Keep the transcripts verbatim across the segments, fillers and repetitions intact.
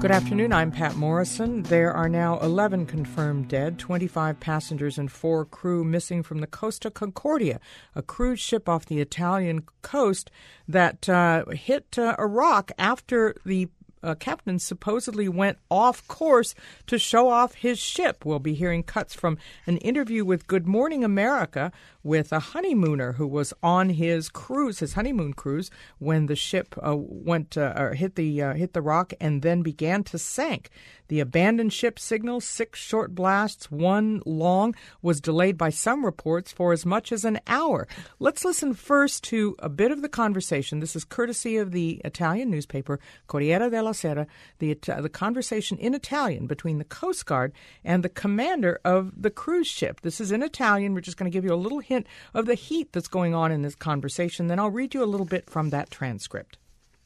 Good afternoon, I'm Pat Morrison. There are now eleven confirmed dead, twenty-five passengers and four crew missing from the Costa Concordia, a cruise ship off the Italian coast that uh, hit uh, a rock after the Uh, captain supposedly went off course to show off his ship. We'll be hearing cuts from an interview with Good Morning America with a honeymooner who was on his cruise, his honeymoon cruise, when the ship uh, went uh, or hit the uh, hit the rock and then began to sink. The abandoned ship signal, six short blasts, one long, was delayed by some reports for as much as an hour. Let's listen first to a bit of the conversation. This is courtesy of the Italian newspaper Corriere della Sera, the, the conversation in Italian between the Coast Guard and the commander of the cruise ship. This is in Italian. We're just going to give you a little hint of the heat that's going on in this conversation. Then I'll read you a little bit from that transcript.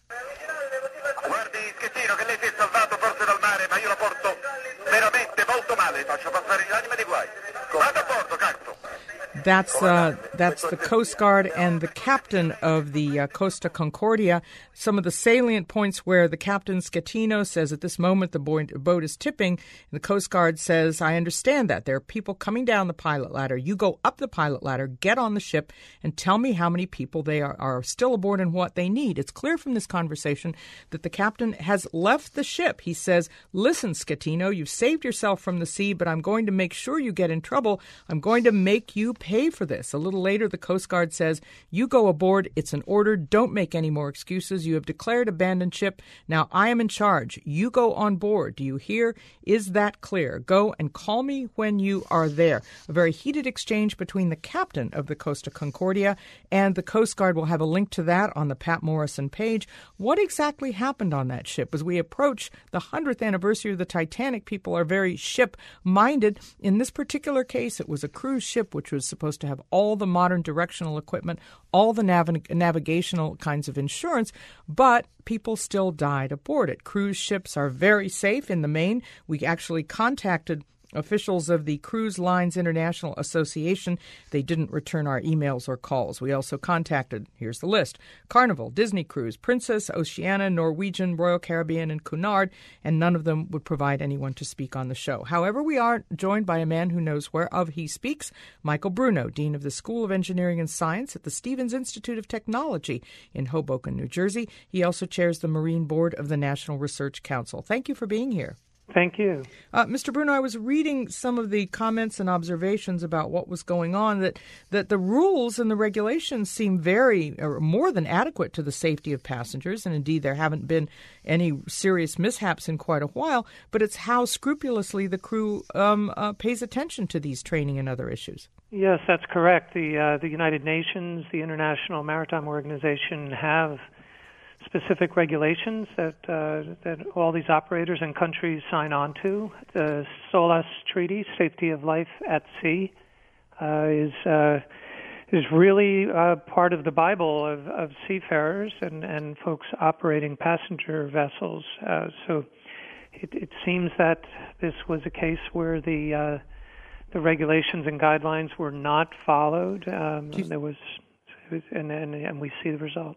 Guardi, Schettino, che lei si è salvato forse dal mare, ma io lo porto veramente molto male. Faccio passare l'anima di guai. Vado a bordo, cazzo. That's uh, that's the Coast Guard and the captain of the uh, Costa Concordia. Some of the salient points where the captain, Schettino, says at this moment the boat is tipping. And the Coast Guard says, I understand that. There are people coming down the pilot ladder. You go up the pilot ladder, get on the ship, and tell me how many people they are, are still aboard and what they need. It's clear from this conversation that the captain has left the ship. He says, listen, Schettino, you've saved yourself from the sea, but I'm going to make sure you get in trouble. I'm going to make you pay for this. A little later, the Coast Guard says, you go aboard. It's an order. Don't make any more excuses. You have declared abandoned ship. Now I am in charge. You go on board. Do you hear? Is that clear? Go and call me when you are there. A very heated exchange between the captain of the Costa Concordia and the Coast Guard. We'll have a link to that on the Pat Morrison page. What exactly happened on that ship? As we approach the hundredth anniversary of the Titanic, people are very ship-minded. In this particular case, it was a cruise ship which was supposed to have all the modern directional equipment, all the nav- navigational kinds of insurance, but people still died aboard it. Cruise ships are very safe in the main. We actually contacted officials of the Cruise Lines International Association. They didn't return our emails or calls. We also contacted, here's the list, Carnival, Disney Cruise, Princess, Oceania, Norwegian, Royal Caribbean, and Cunard, and none of them would provide anyone to speak on the show. However, we are joined by a man who knows whereof he speaks, Michael Bruno, Dean of the School of Engineering and Science at the Stevens Institute of Technology in Hoboken, New Jersey. He also chairs the Marine Board of the National Research Council. Thank you for being here. Thank you. Uh, Mister Bruno, I was reading some of the comments and observations about what was going on, that, that the rules and the regulations seem very, or more than adequate to the safety of passengers, and indeed there haven't been any serious mishaps in quite a while, but it's how scrupulously the crew um, uh, pays attention to these training and other issues. Yes, that's correct. The, uh, the United Nations, the International Maritime Organization have specific regulations that uh, that all these operators and countries sign on to. The SOLAS Treaty, Safety of Life at Sea, uh, is uh, is really uh, part of the Bible of, of seafarers and, and folks operating passenger vessels. Uh, so it, it seems that this was a case where the uh, the regulations and guidelines were not followed. Um, there was, and, and and we see the result.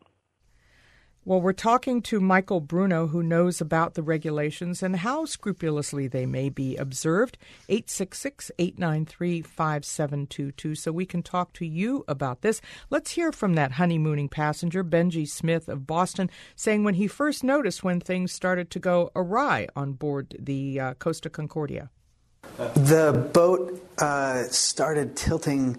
Well, we're talking to Michael Bruno, who knows about the regulations and how scrupulously they may be observed. eight six six, eight nine three, five seven two two, so we can talk to you about this. Let's hear from that honeymooning passenger, Benji Smith of Boston, saying when he first noticed when things started to go awry on board the uh, Costa Concordia. The boat uh, started tilting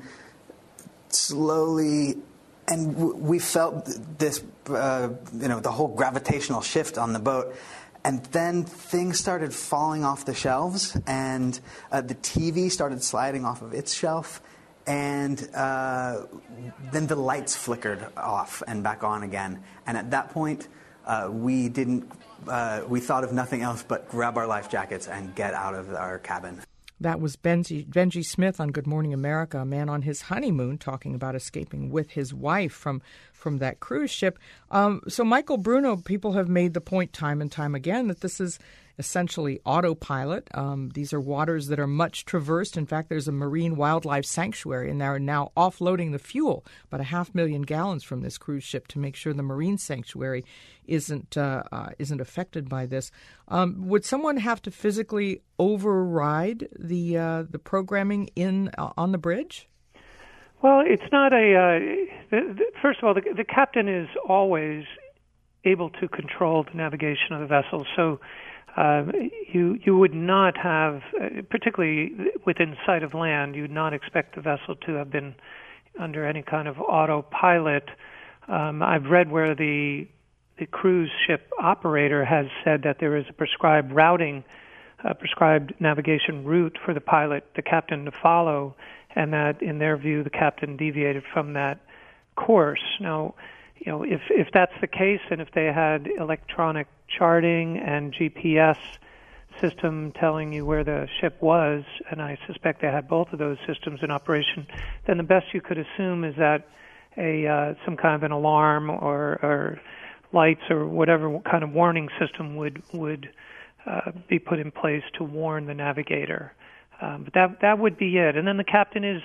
slowly, and w- we felt this, uh, you know, the whole gravitational shift on the boat. And then things started falling off the shelves, and uh, the T V started sliding off of its shelf, and uh, then the lights flickered off and back on again. And at that point, uh, we didn't, uh, we thought of nothing else but grab our life jackets and get out of our cabin. That was Benji, Benji Smith on Good Morning America, a man on his honeymoon talking about escaping with his wife from from that cruise ship. Um, so, Michael Bruno, people have made the point time and time again that this is essentially autopilot. Um, these are waters that are much traversed. In fact, there's a marine wildlife sanctuary, and they're now offloading the fuel, about a half million gallons from this cruise ship, to make sure the marine sanctuary isn't uh, uh, isn't affected by this. Um, would someone have to physically override the uh, the programming in uh, on the bridge? Well, it's not a. Uh, the, the, first of all, the, the captain is always able to control the navigation of the vessel. So uh, you you would not have, uh, particularly within sight of land, you would not expect the vessel to have been under any kind of autopilot. Um, I've read where the the cruise ship operator has said that there is a prescribed routing, a prescribed navigation route for the pilot, the captain, to follow, and that, in their view, the captain deviated from that course. Now, you know, if if that's the case, and if they had electronic charting and G P S system telling you where the ship was, and I suspect they had both of those systems in operation, then the best you could assume is that a uh, some kind of an alarm or, or lights or whatever kind of warning system would would uh, be put in place to warn the navigator. Um, but that that would be it. And then the captain is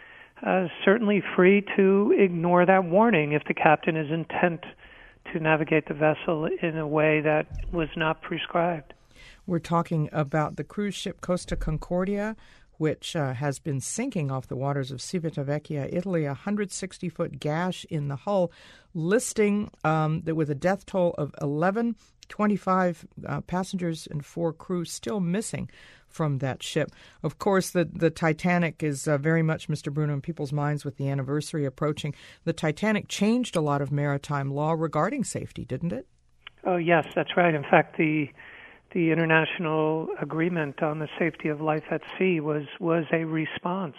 uh, certainly free to ignore that warning if the captain is intent to navigate the vessel in a way that was not prescribed. We're talking about the cruise ship Costa Concordia, which uh, has been sinking off the waters of Civitavecchia, Italy, a one hundred sixty foot gash in the hull, listing um, that with a death toll of eleven, twenty-five uh, passengers and four crew still missing from that ship. Of course, the, the Titanic is uh, very much, Mister Bruno, in people's minds with the anniversary approaching. The Titanic changed a lot of maritime law regarding safety, didn't it? Oh, yes, that's right. In fact, the the international agreement on the safety of life at sea was, was a response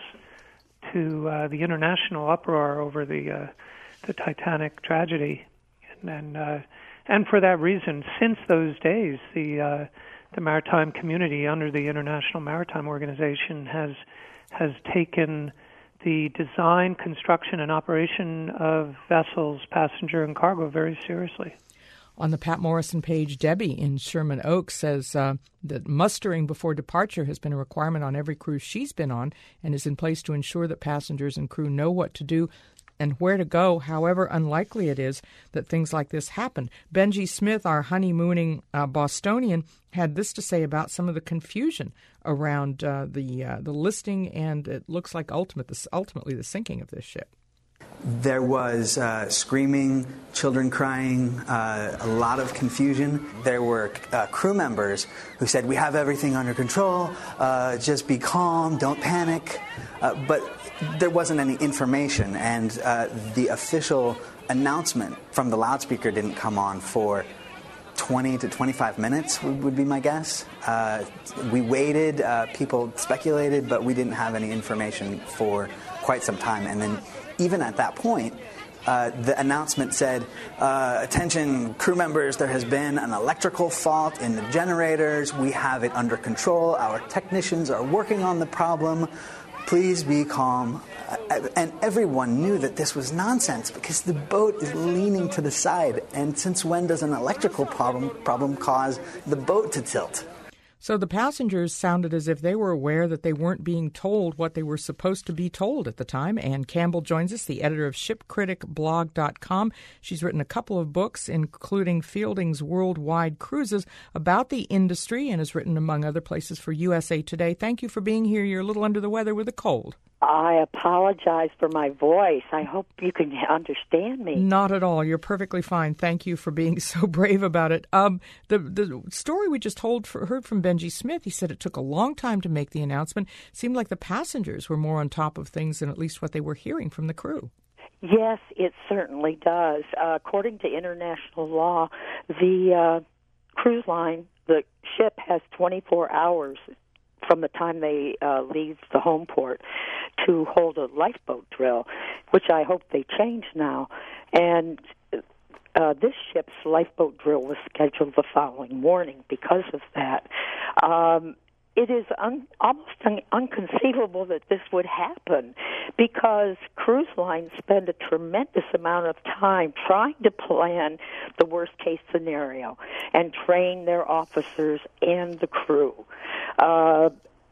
to uh, the international uproar over the uh, the Titanic tragedy. And and, uh, and for that reason, since those days, the uh, the maritime community under the International Maritime Organization has has taken the design, construction, and operation of vessels, passenger and cargo, very seriously. On the Pat Morrison page, Debbie in Sherman Oaks says uh, that mustering before departure has been a requirement on every cruise she's been on and is in place to ensure that passengers and crew know what to do and where to go, however unlikely it is that things like this happen. Benji Smith, our honeymooning uh, Bostonian, had this to say about some of the confusion around uh, the uh, the listing and it looks like ultimate, this, ultimately the sinking of this ship. There was uh, screaming, children crying, uh, a lot of confusion. There were uh, crew members who said, "We have everything under control, uh, just be calm, don't panic." Uh, but there wasn't any information, and uh, the official announcement from the loudspeaker didn't come on for twenty to twenty-five minutes, would be my guess. Uh, we waited, uh, people speculated, but we didn't have any information for quite some time. And then even at that point, uh, the announcement said, uh, attention crew members, there has been an electrical fault in the generators. We have it under control. Our technicians are working on the problem. Please be calm. Uh, and everyone knew that this was nonsense because the boat is leaning to the side. And since when does an electrical problem, problem cause the boat to tilt? So the passengers sounded as if they were aware that they weren't being told what they were supposed to be told at the time. Ann Campbell joins us, the editor of ship critic blog dot com. She's written a couple of books, including Fielding's Worldwide Cruises, about the industry and has written, among other places, for U S A Today. Thank you for being here. You're a little under the weather with a cold. I apologize for my voice. I hope you can understand me. Not at all. You're perfectly fine. Thank you for being so brave about it. Um, the the story we just told for, heard from Benji Smith, he said it took a long time to make the announcement. It seemed like the passengers were more on top of things than at least what they were hearing from the crew. Yes, it certainly does. Uh, according to international law, the uh, cruise line, the ship has twenty-four hours from the time they uh, leave the home port to hold a lifeboat drill, which I hope they change now. And uh, this ship's lifeboat drill was scheduled the following morning because of that. Um, it is un, almost un, inconceivable that this would happen, because cruise lines spend a tremendous amount of time trying to plan the worst-case scenario and train their officers and the crew. Uh,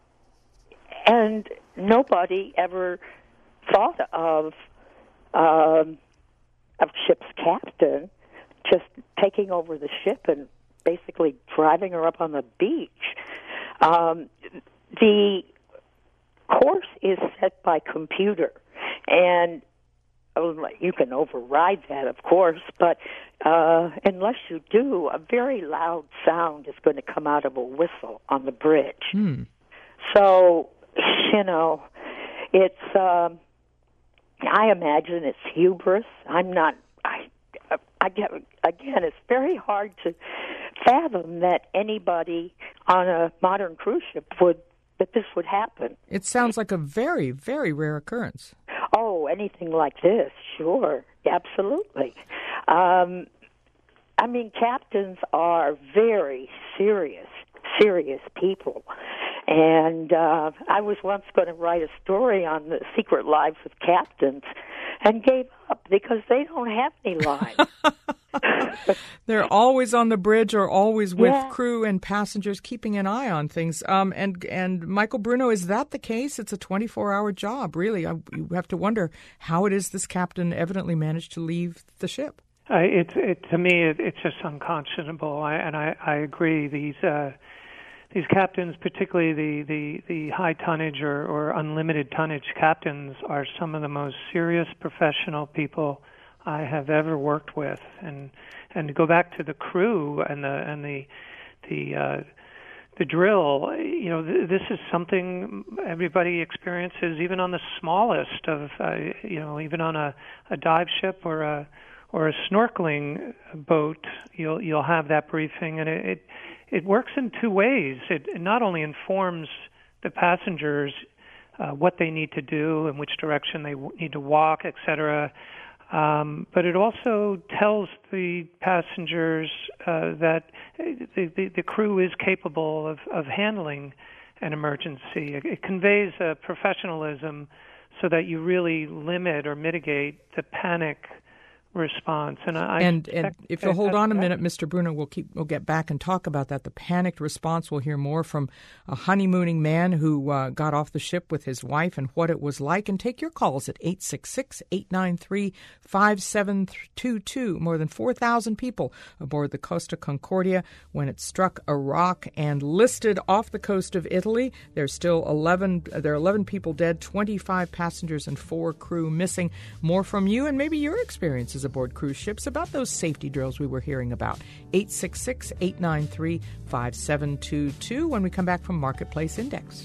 and nobody ever thought of um, a ship's captain just taking over the ship and basically driving her up on the beach. Um, the course is set by computer, and you can override that, of course, but uh, unless you do, a very loud sound is going to come out of a whistle on the bridge. Hmm. So, you know, it's, um, I imagine it's hubris. I'm not, I, I get, again, it's very hard to fathom that anybody on a modern cruise ship would, that this would happen. It sounds like a very, very rare occurrence. Oh, anything like this, sure, absolutely. Um, I mean, captains are very serious, serious people. And uh, I was once going to write a story on the secret lives of captains and gave up because they don't have any lives. They're always on the bridge or always with yeah. crew and passengers, keeping an eye on things. Um, and and Michael Bruno, is that the case? It's a twenty-four hour job, really. I, you have to wonder how it is this captain evidently managed to leave the ship. Uh, it's it, to me, it, it's just unconscionable, I, and I, I agree. These uh, these captains, particularly the, the, the high tonnage or, or unlimited tonnage captains, are some of the most serious professional people I have ever worked with. And and to go back to the crew and the and the the uh, the drill, you know, th- this is something everybody experiences, even on the smallest of, uh, you know, even on a, a dive ship or a or a snorkeling boat. You'll you'll have that briefing, and it it, it works in two ways. It, it not only informs the passengers uh, what they need to do, in which direction they w- need to walk, et cetera. Um, but it also tells the passengers uh, that the, the, the crew is capable of, of handling an emergency. It, it conveys a professionalism so that you really limit or mitigate the panic response. And I and, and if you'll hold on a that. minute, Mister Bruno, we'll keep we'll get back and talk about that. The panicked response. We'll hear more from a honeymooning man who uh, got off the ship with his wife and what it was like. And take your calls at eight six six, eight nine three, five seven two two. More than four thousand people aboard the Costa Concordia when it struck a rock and listed off the coast of Italy. There's still eleven. There are eleven people dead, twenty-five passengers, and four crew missing. More from you and maybe your experiences aboard cruise ships about those safety drills we were hearing about. eight six six, eight nine three, five seven two two when we come back from Marketplace Index.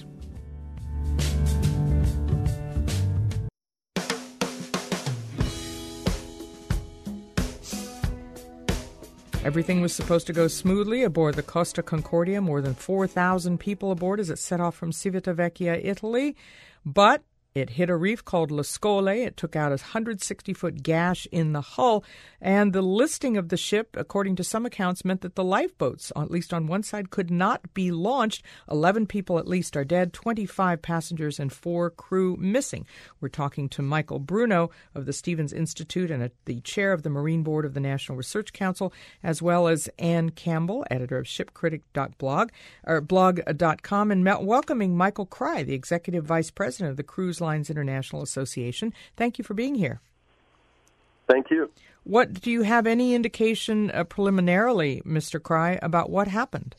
Everything was supposed to go smoothly aboard the Costa Concordia. More than four thousand people aboard as it set off from Civitavecchia, Italy. But it hit a reef called Lascole. It took out a one hundred sixty foot gash in the hull, and the listing of the ship, according to some accounts, meant that the lifeboats, at least on one side, could not be launched. eleven people at least are dead, twenty-five passengers and four crew missing. We're talking to Michael Bruno of the Stevens Institute and the chair of the Marine Board of the National Research Council, as well as Ann Campbell, editor of shipcritic dot blog, or blog dot com, and welcoming Michael Crye, the executive vice president of the Cruise Lines International Association. Thank you for being here. Thank you. What do you have any indication uh, preliminarily, Mister Crye, about what happened?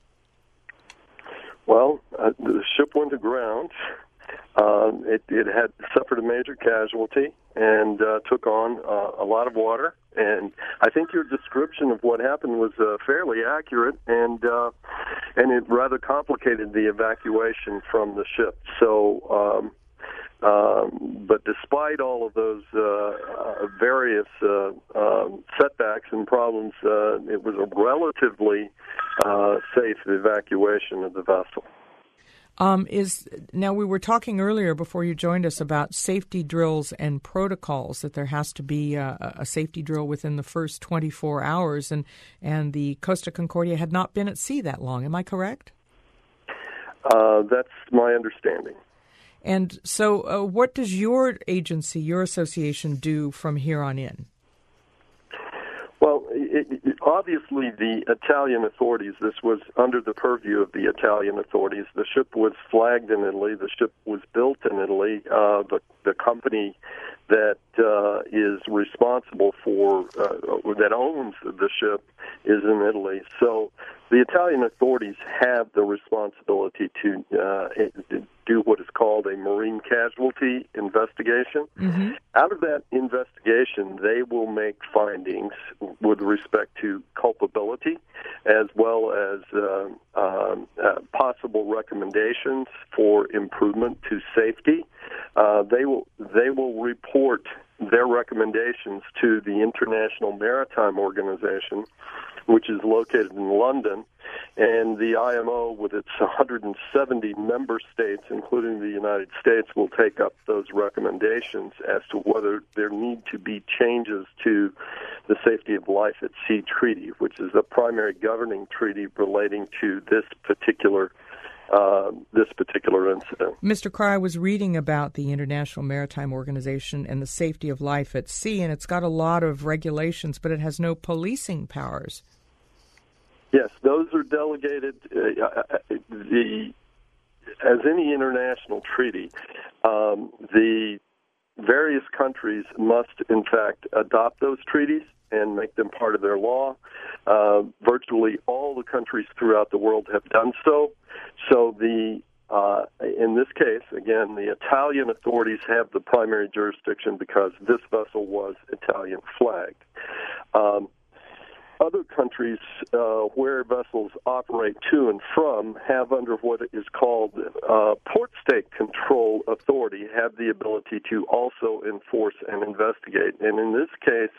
Well, uh, the ship went aground. Um, it, it had suffered a major casualty and uh, took on uh, a lot of water. And I think your description of what happened was uh, fairly accurate, and uh, and it rather complicated the evacuation from the ship. So. Um, Um, but despite all of those uh, uh, various uh, um, setbacks and problems, uh, it was a relatively uh, safe evacuation of the vessel. Um, is now we were talking earlier before you joined us about safety drills and protocols, that there has to be a, a safety drill within the first twenty-four hours, and, and the Costa Concordia had not been at sea that long. Am I correct? Uh, that's my understanding. And so uh, what does your agency, your association, do from here on in? Well, it, it, obviously the Italian authorities, this was under the purview of the Italian authorities. The ship was flagged in Italy. The ship was built in Italy. Uh, the, the company that uh, is responsible for, uh, that owns the ship is in Italy. So the Italian authorities have the responsibility to uh, do what is called a marine casualty investigation. Mm-hmm. Out of that investigation, they will make findings with respect to culpability, as well as uh, um, uh, possible recommendations for improvement to safety. Uh, they will they will report their recommendations to the International Maritime Organization, which is located in London, and the I M O, with its one hundred seventy member states, including the United States, will take up those recommendations as to whether there need to be changes to the Safety of Life at Sea Treaty, which is the primary governing treaty relating to this particular Uh, this particular incident. Mister Crye, I was reading about the International Maritime Organization and the safety of life at sea, and it's got a lot of regulations, but it has no policing powers. Yes, those are delegated. Uh, the as any international treaty, um, the various countries must, in fact, adopt those treaties and make them part of their law. Uh, virtually all the countries throughout the world have done so. So the uh, in this case, again, the Italian authorities have the primary jurisdiction because this vessel was Italian flagged. Um, other countries uh, where vessels operate to and from have, under what is called uh, port state control authority, have the ability to also enforce and investigate. And in this case,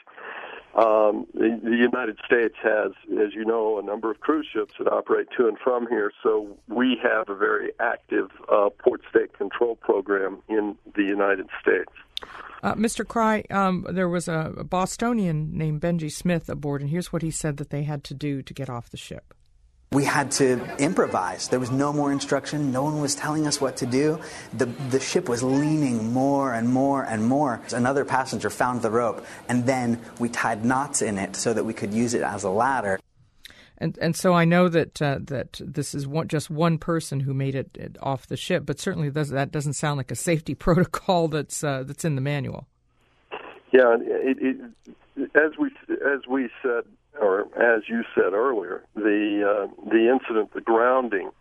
Um, the, the United States has, as you know, a number of cruise ships that operate to and from here, so we have a very active uh, port state control program in the United States. Uh, Mister Crye, um, there was a, a Bostonian named Benji Smith aboard, and here's what he said that they had to do to get off the ship. We had to improvise. There was no more instruction. No one was telling us what to do. The the ship was leaning more and more and more. Another passenger found the rope, and then we tied knots in it so that we could use it as a ladder. And and so I know that uh, that this is one, just one person who made it, it off the ship, but certainly does, that doesn't sound like a safety protocol that's uh, that's in the manual. Yeah, it, it, as we as we said. Or as you said earlier, the uh, the incident, the grounding,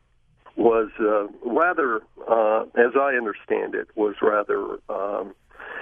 was uh, rather, uh, as I understand it, was rather um,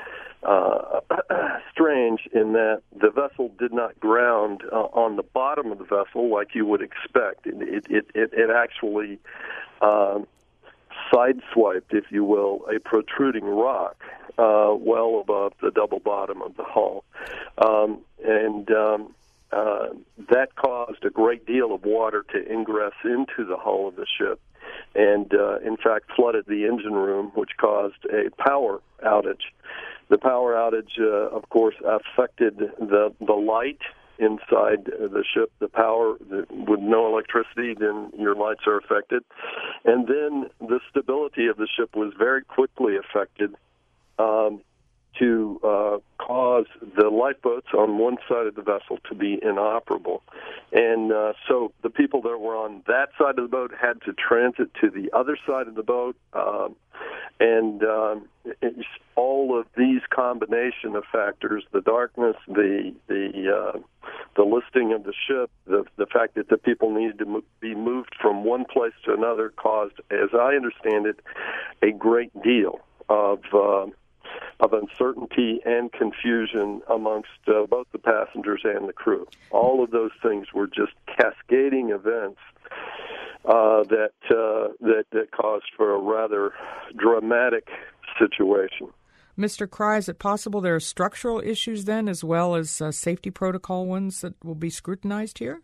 uh, strange in that the vessel did not ground uh, on the bottom of the vessel like you would expect. It it it, it actually um, sideswiped, if you will, a protruding rock uh, well above the double bottom of the hull, um, and um, Uh, that caused a great deal of water to ingress into the hull of the ship and, uh, in fact, flooded the engine room, which caused a power outage. The power outage, uh, of course, affected the, the light inside the ship, the power. The, with no electricity, then your lights are affected. And then the stability of the ship was very quickly affected. Um, to uh, cause the lifeboats on one side of the vessel to be inoperable. And uh, so the people that were on that side of the boat had to transit to the other side of the boat. Um, and um, it's all of these combination of factors, the darkness, the the uh, the listing of the ship, the, the fact that the people needed to mo- be moved from one place to another caused, as I understand it, a great deal of uh, of uncertainty and confusion amongst uh, both the passengers and the crew. All of those things were just cascading events uh, that, uh, that that caused for a rather dramatic situation. Mister Crye, is it possible there are structural issues then, as well as uh, safety protocol ones that will be scrutinized here?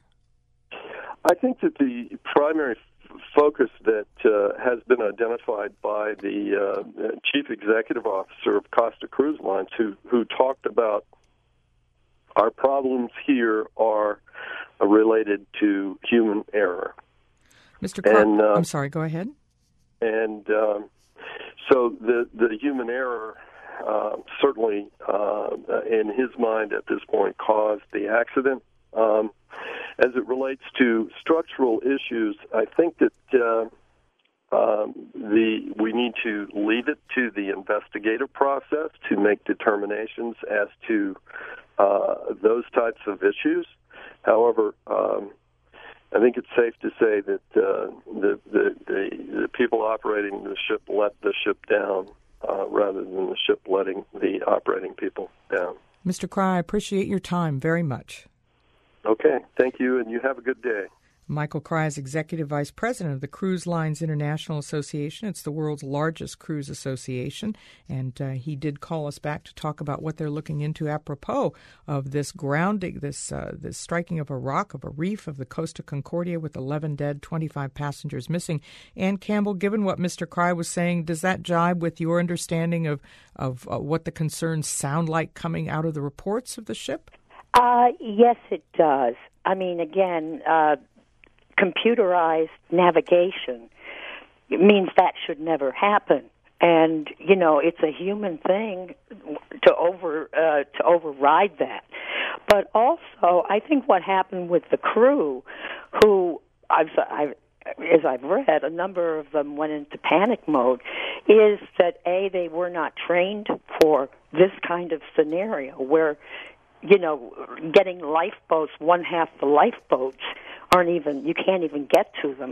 I think that the primary focus that uh, has been identified by the uh, chief executive officer of Costa Cruise Lines, who, who talked about our problems here are related to human error. Mister Clark, and, uh, I'm sorry, go ahead. And um, so the, the human error uh, certainly, uh, in his mind at this point, caused the accident. Um, as it relates to structural issues, I think that uh, um, the we need to leave it to the investigative process to make determinations as to uh, those types of issues. However, um, I think it's safe to say that uh, the, the, the the people operating the ship let the ship down uh, rather than the ship letting the operating people down. Mister Crye, I appreciate your time very much. Okay, thank you, and you have a good day. Michael Crye is Executive Vice President of the Cruise Lines International Association. It's the world's largest cruise association, and uh, he did call us back to talk about what they're looking into apropos of this grounding, this uh, this striking of a rock, of a reef of the Costa Concordia with eleven dead, twenty-five passengers missing. Ann Campbell, given what Mister Crye was saying, does that jibe with your understanding of, of uh, what the concerns sound like coming out of the reports of the ship? Uh, yes, it does. I mean, again, uh, computerized navigation means that should never happen. And, you know, it's a human thing to over uh, to override that. But also, I think what happened with the crew, who, I've, I've, as I've read, a number of them went into panic mode, is that, A, they were not trained for this kind of scenario where, you know, getting lifeboats, one half the lifeboats aren't even, you can't even get to them.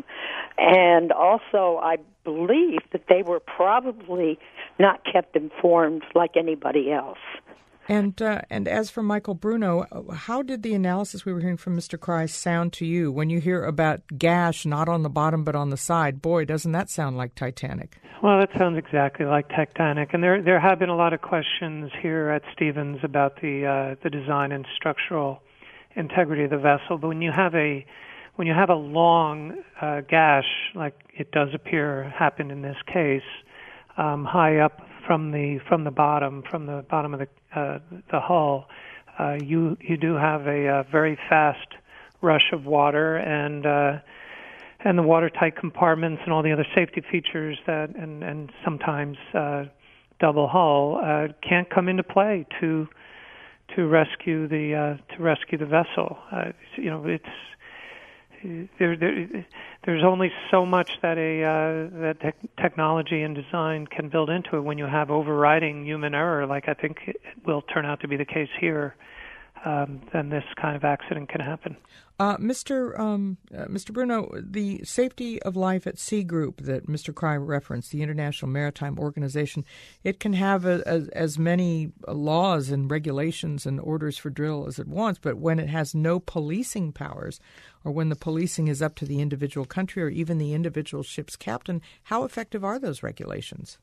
And also, I believe that they were probably not kept informed like anybody else. And uh, and as for Michael Bruno, how did the analysis we were hearing from Mister Crye sound to you when you hear about gash not on the bottom but on the side? Boy, doesn't that sound like Titanic? Well, that sounds exactly like Titanic. And there there have been a lot of questions here at Stevens about the uh, the design and structural integrity of the vessel. But when you have a when you have a long uh, gash, like it does appear happened in this case, um, high up from the from the bottom, from the bottom of the uh, the hull, uh, you you do have a, a very fast rush of water, and uh, and the watertight compartments and all the other safety features that and and sometimes uh, double hull uh, can't come into play to to rescue the uh, to rescue the vessel. Uh, you know, it's There, there, there's only so much that a uh, that te- technology and design can build into it when you have overriding human error, like I think it will turn out to be the case here. Um, then this kind of accident can happen. Uh, Mister Um, uh, Mister Bruno, the Safety of Life at Sea group that Mister Crye referenced, the International Maritime Organization, it can have a, a, as many laws and regulations and orders for drill as it wants, but when it has no policing powers, or when the policing is up to the individual country or even the individual ship's captain, how effective are those regulations?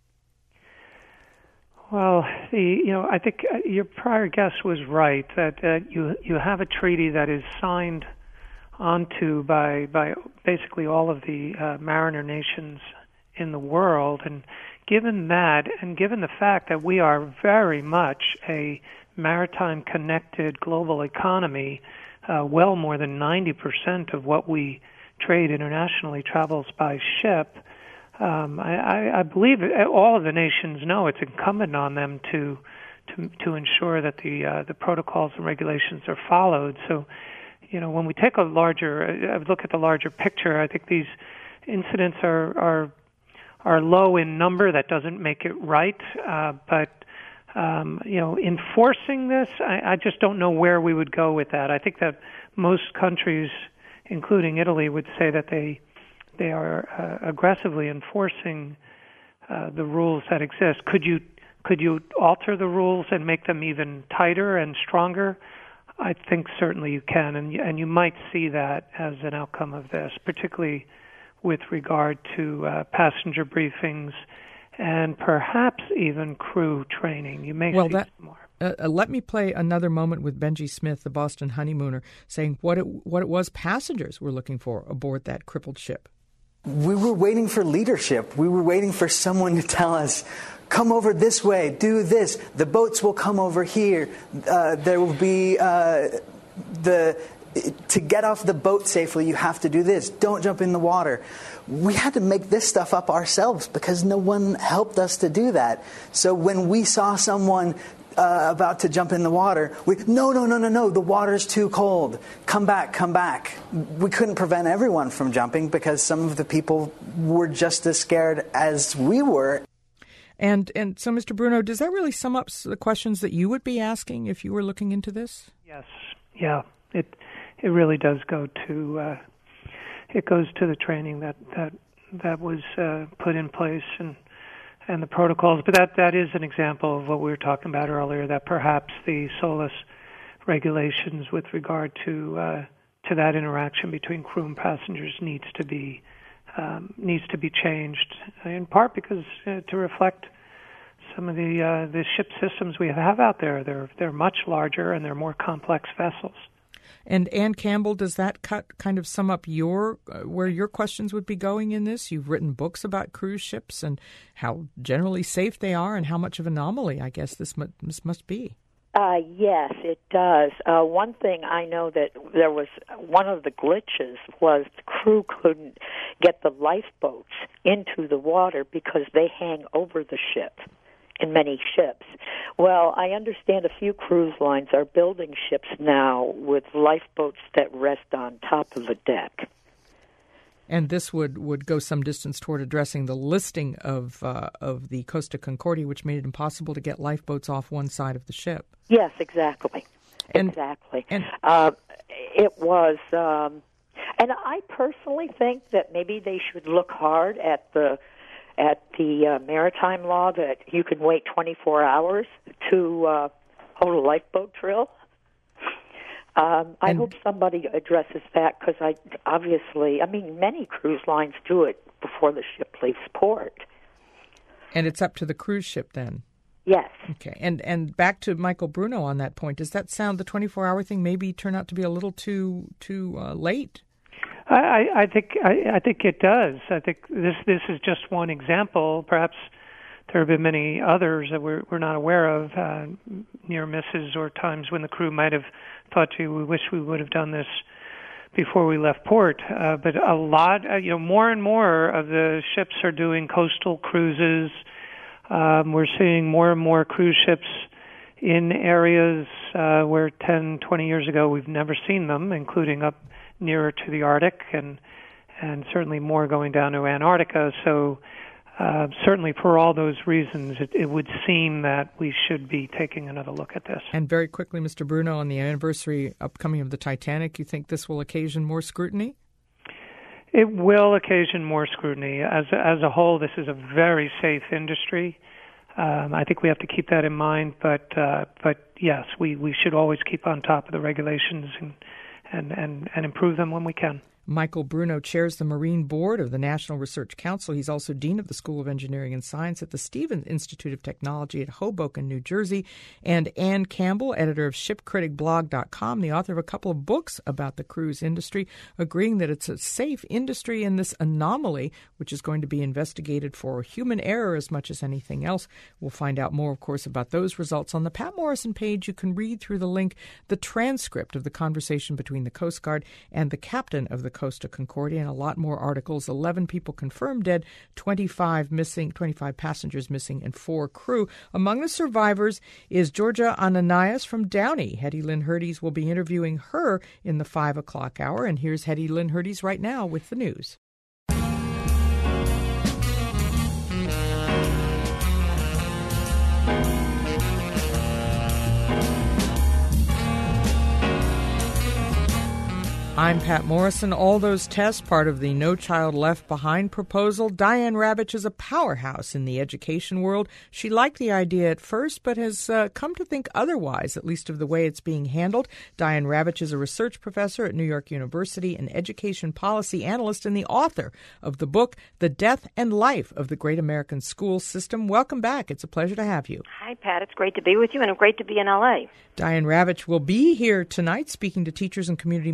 Well, the, you know, I think your prior guest was right that uh, you you have a treaty that is signed onto by by basically all of the uh, mariner nations in the world, and given that, and given the fact that we are very much a maritime connected global economy, uh, well more than ninety percent of what we trade internationally travels by ship. Um, I, I believe all of the nations know it's incumbent on them to to, to ensure that the uh, the protocols and regulations are followed. So, you know, when we take a larger uh, look at the larger picture, I think these incidents are are are low in number. That doesn't make it right, uh, but um, you know, enforcing this, I, I just don't know where we would go with that. I think that most countries, including Italy, would say that they They are uh, aggressively enforcing uh, the rules that exist. Could you could you alter the rules and make them even tighter and stronger? I think certainly you can, and and you might see that as an outcome of this, particularly with regard to uh, passenger briefings and perhaps even crew training. You may well, see that, more. Uh, let me play another moment with Benji Smith, the Boston honeymooner, saying what it what it was passengers were looking for aboard that crippled ship. We were waiting for leadership. We were waiting for someone to tell us, come over this way, do this. The boats will come over here. Uh, there will be uh, the to get off the boat safely, you have to do this. Don't jump in the water. We had to make this stuff up ourselves because no one helped us to do that. So when we saw someone uh, about to jump in the water, we, no, no, no, no, no, the water's too cold. Come back, come back. We couldn't prevent everyone from jumping because some of the people were just as scared as we were. And and so, Mister Bruno, does that really sum up the questions that you would be asking if you were looking into this? Yes, yeah, it it really does go to uh, it goes to the training that that that was uh, put in place and and the protocols. But that that is an example of what we were talking about earlier. That perhaps the SOLAS regulations with regard to uh, to that interaction between crew and passengers needs to be. Um, needs to be changed, in part because uh, to reflect some of the uh, the ship systems we have out there. They're they're much larger and they're more complex vessels. And Ann Campbell, does that cut kind of sum up your uh, where your questions would be going in this? You've written books about cruise ships and how generally safe they are, and how much of an anomaly, I guess, this must, this must be. Uh, yes, it does. Uh, one thing I know that there was, one of the glitches was the crew couldn't get the lifeboats into the water because they hang over the ship in many ships. Well, I understand a few cruise lines are building ships now with lifeboats that rest on top of the deck. And this would, would go some distance toward addressing the listing of uh, of the Costa Concordia, which made it impossible to get lifeboats off one side of the ship. Yes, exactly. And, exactly. And, uh, it was, um, and I personally think that maybe they should look hard at the at the uh, maritime law that you can wait twenty-four hours to uh, hold a lifeboat drill. Um, I and, hope somebody addresses that because I obviously, I mean, many cruise lines do it before the ship leaves port. And it's up to the cruise ship then? Yes. Okay. And and back to Michael Bruno on that point. Does that sound, the twenty-four hour thing, maybe turn out to be a little too too uh, late? I, I think I, I think it does. I think this this is just one example. Perhaps there have been many others that we're, we're not aware of, uh, near misses or times when the crew might have thought, gee, we wish we would have done this before we left port. Uh, but a lot, uh, you know, more and more of the ships are doing coastal cruises. Um, we're seeing more and more cruise ships in areas uh, where ten, twenty years ago we've never seen them, including up nearer to the Arctic and and certainly more going down to Antarctica. So uh, certainly for all those reasons, it, it would seem that we should be taking another look at this. And very quickly, Mister Bruno, on the anniversary upcoming of the Titanic, you think this will occasion more scrutiny? It will occasion more scrutiny. As as a whole, this is a very safe industry. Um, I think we have to keep that in mind. But uh, but yes, we, we should always keep on top of the regulations and, and, and, and improve them when we can. Michael Bruno chairs the Marine Board of the National Research Council. He's also Dean of the School of Engineering and Science at the Stevens Institute of Technology at Hoboken, New Jersey. And Ann Campbell, editor of ship critic blog dot com, the author of a couple of books about the cruise industry, agreeing that it's a safe industry in this anomaly, which is going to be investigated for human error as much as anything else. We'll find out more, of course, about those results on the Pat Morrison page. You can read through the link the transcript of the conversation between the Coast Guard and the captain of the Costa Concordia, and a lot more articles. eleven people confirmed dead, twenty-five missing, twenty-five passengers missing, and four crew. Among the survivors is Georgia Ananias from Downey. Hetty Lynn Herdes will be interviewing her in the five o'clock hour, and here's Hetty Lynn Herdes right now with the news. I'm Pat Morrison. All those tests, part of the No Child Left Behind proposal. Diane Ravitch is a powerhouse in the education world. She liked the idea at first, but has uh, come to think otherwise, at least of the way it's being handled. Diane Ravitch is a research professor at New York University, an education policy analyst, and the author of the book, The Death and Life of the Great American School System. Welcome back. It's a pleasure to have you. Hi, Pat. It's great to be with you, and it's great to be in L A. Diane Ravitch will be here tonight speaking to teachers and community members at the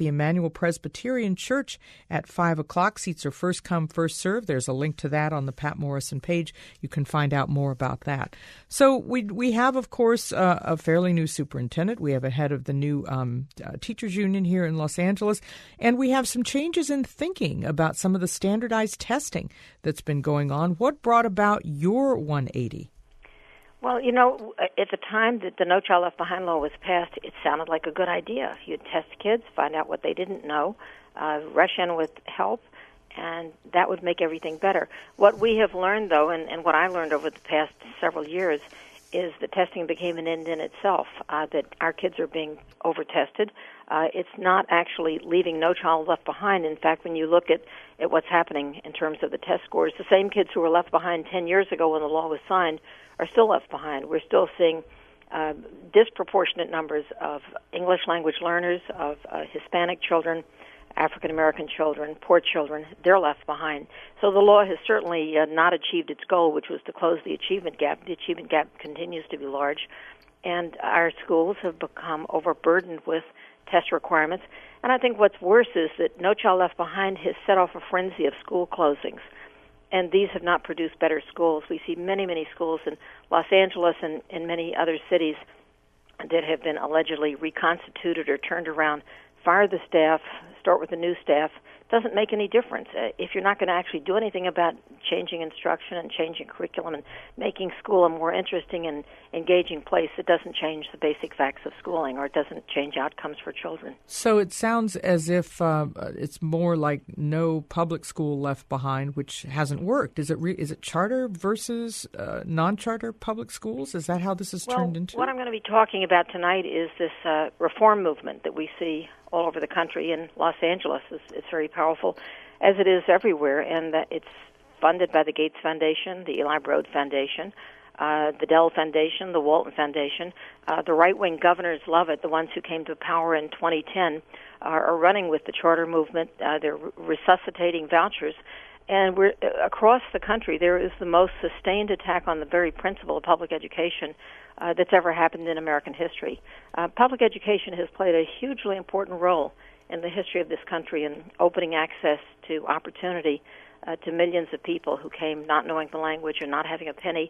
the Emmanuel Presbyterian Church at five o'clock. Seats are first come, first served. There's a link to that on the Pat Morrison page. You can find out more about that. So we we have, of course, uh, a fairly new superintendent. We have a head of the new um, uh, teachers union here in Los Angeles, and we have some changes in thinking about some of the standardized testing that's been going on. What brought about your one eighty? Well, you know, at the time that the No Child Left Behind law was passed, it sounded like a good idea. You'd test kids, find out what they didn't know, uh, rush in with help, and that would make everything better. What we have learned, though, and, and what I learned over the past several years, is that testing became an end in itself, uh, that our kids are being over-tested. Uh, it's not actually leaving no child left behind. In fact, when you look at, at what's happening in terms of the test scores, the same kids who were left behind ten years ago when the law was signed are still left behind. We're still seeing uh, disproportionate numbers of English language learners, of uh, Hispanic children, African American children, poor children. They're left behind. So the law has certainly uh, not achieved its goal, which was to close the achievement gap. The achievement gap continues to be large, and our schools have become overburdened with test requirements. And I think what's worse is that No Child Left Behind has set off a frenzy of school closings, and these have not produced better schools. We see many, many schools in Los Angeles and in many other cities that have been allegedly reconstituted or turned around. Fire the staff, start with a new staff. Doesn't make any difference. Uh, if you're not going to actually do anything about changing instruction and changing curriculum and making school a more interesting and engaging place, it doesn't change the basic facts of schooling, or it doesn't change outcomes for children. So it sounds as if uh, it's more like no public school left behind, which hasn't worked. Is it re- is it charter versus uh, non-charter public schools? Is that how this has well, turned into? What I'm going to be talking about tonight is this uh, reform movement that we see all over the country. In Los Angeles, it's, it's very powerful, as it is everywhere, and uh, it's funded by the Gates Foundation, the Eli Broad Foundation, uh, the Dell Foundation, the Walton Foundation. Uh, the right-wing governors love it. The ones who came to power in twenty ten are, are running with the charter movement. Uh, they're re- resuscitating vouchers. And we're across the country, there is the most sustained attack on the very principle of public education uh, that's ever happened in American history. Uh, public education has played a hugely important role in the history of this country in opening access to opportunity uh, to millions of people who came not knowing the language or not having a penny.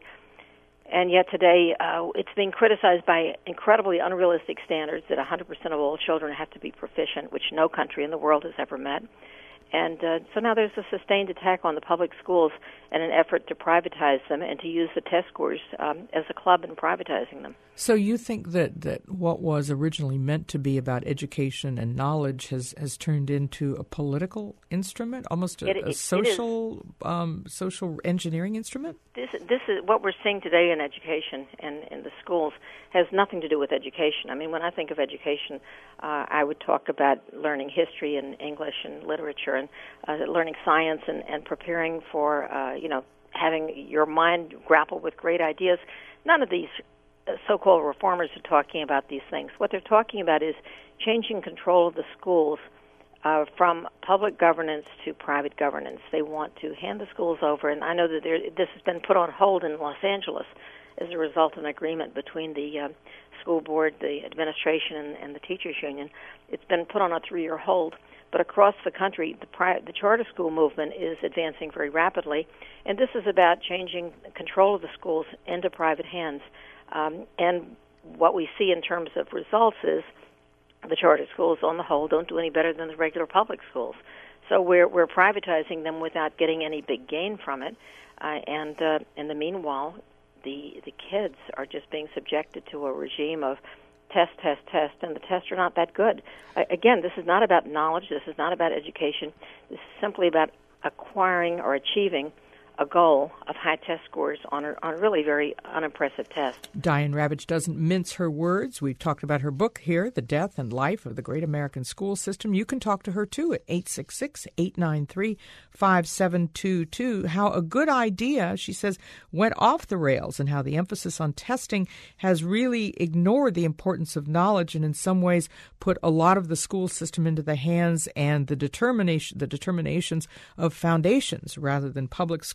And yet today, uh, it's being criticized by incredibly unrealistic standards that one hundred percent of all children have to be proficient, which no country in the world has ever met. And uh, so now there's a sustained attack on the public schools in an effort to privatize them and to use the test scores um, as a club in privatizing them. So you think that, that what was originally meant to be about education and knowledge has, has turned into a political instrument, almost a, it, it, a social um, social engineering instrument? This, this is what we're seeing today in education and in the schools has nothing to do with education. I mean, when I think of education, uh, I would talk about learning history and English and literature and uh, learning science and, and preparing for, uh, you know, having your mind grapple with great ideas. None of these so-called reformers are talking about these things. What they're talking about is changing control of the schools uh, from public governance to private governance. They want to hand the schools over, and I know that there, this has been put on hold in Los Angeles as a result of an agreement between the uh, school board, the administration, and, and the teachers union. It's been put on a three-year hold. But across the country, the, pri- the charter school movement is advancing very rapidly, and this is about changing control of the schools into private hands. Um, and what we see in terms of results is the charter schools, on the whole, don't do any better than the regular public schools. So we're we're privatizing them without getting any big gain from it. Uh, and uh, in the meanwhile, the the kids are just being subjected to a regime of test, test, test, and the tests are not that good. Uh, again, this is not about knowledge. This is not about education. This is simply about acquiring or achieving a goal of high test scores on a, on a really very unimpressive test. Diane Ravitch doesn't mince her words. We've talked about her book here, The Death and Life of the Great American School System. You can talk to her, too, at eight six six, eight nine three, five seven two two. How a good idea, she says, went off the rails, and how the emphasis on testing has really ignored the importance of knowledge and in some ways put a lot of the school system into the hands and the determination, the determinations of foundations rather than public schools.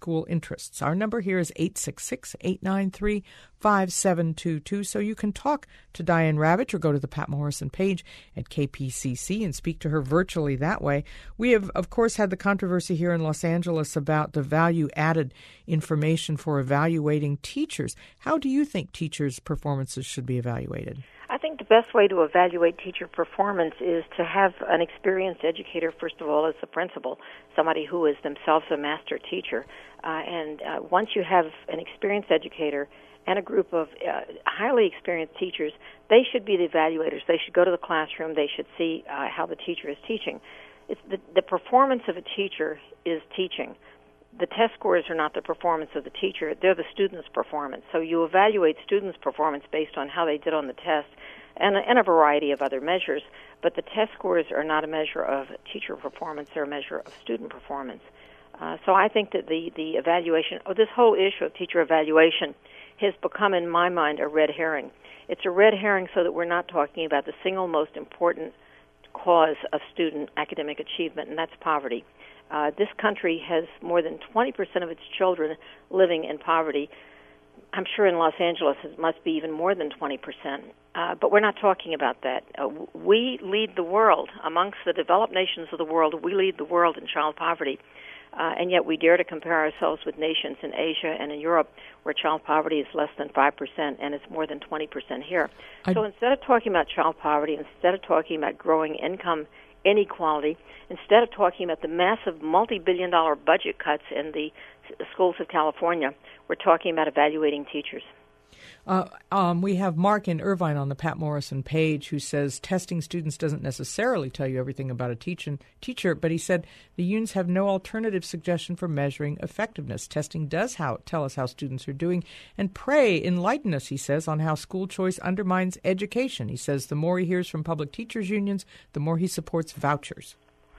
school interests. Our number here is eight six six, eight nine three, five seven two two, so you can talk to Diane Ravitch or go to the Pat Morrison page at K P C C and speak to her virtually that way. We have, of course, had the controversy here in Los Angeles about the value-added information for evaluating teachers. How do you think teachers' performances should be evaluated? I think the best way to evaluate teacher performance is to have an experienced educator, first of all, as the principal, somebody who is themselves a master teacher. Uh, and uh, once you have an experienced educator and a group of uh, highly experienced teachers, they should be the evaluators. They should go to the classroom. They should see uh, how the teacher is teaching. It's the, the performance of a teacher is teaching. The test scores are not the performance of the teacher. They're the student's performance. So you evaluate students' performance based on how they did on the test and a, and a variety of other measures. But the test scores are not a measure of teacher performance. They're a measure of student performance. Uh, so I think that the, the evaluation, oh, this whole issue of teacher evaluation has become, in my mind, a red herring. It's a red herring so that we're not talking about the single most important cause of student academic achievement, and that's poverty. Uh, this country has more than twenty percent of its children living in poverty. I'm sure in Los Angeles it must be even more than twenty percent. Uh, but we're not talking about that. Uh, we lead the world. Amongst the developed nations of the world, we lead the world in child poverty. Uh, and yet we dare to compare ourselves with nations in Asia and in Europe where child poverty is less than five percent and it's more than twenty percent here. I... So instead of talking about child poverty, instead of talking about growing income inequality, instead of talking about the massive multi-billion dollar budget cuts in the schools of California, we're talking about evaluating teachers. Uh, um, we have Mark in Irvine on the Pat Morrison page who says testing students doesn't necessarily tell you everything about a teach- teacher, but he said the unions have no alternative suggestion for measuring effectiveness. Testing does how, tell us how students are doing, and pray, enlighten us, he says, on how school choice undermines education. He says the more he hears from public teachers unions, the more he supports vouchers.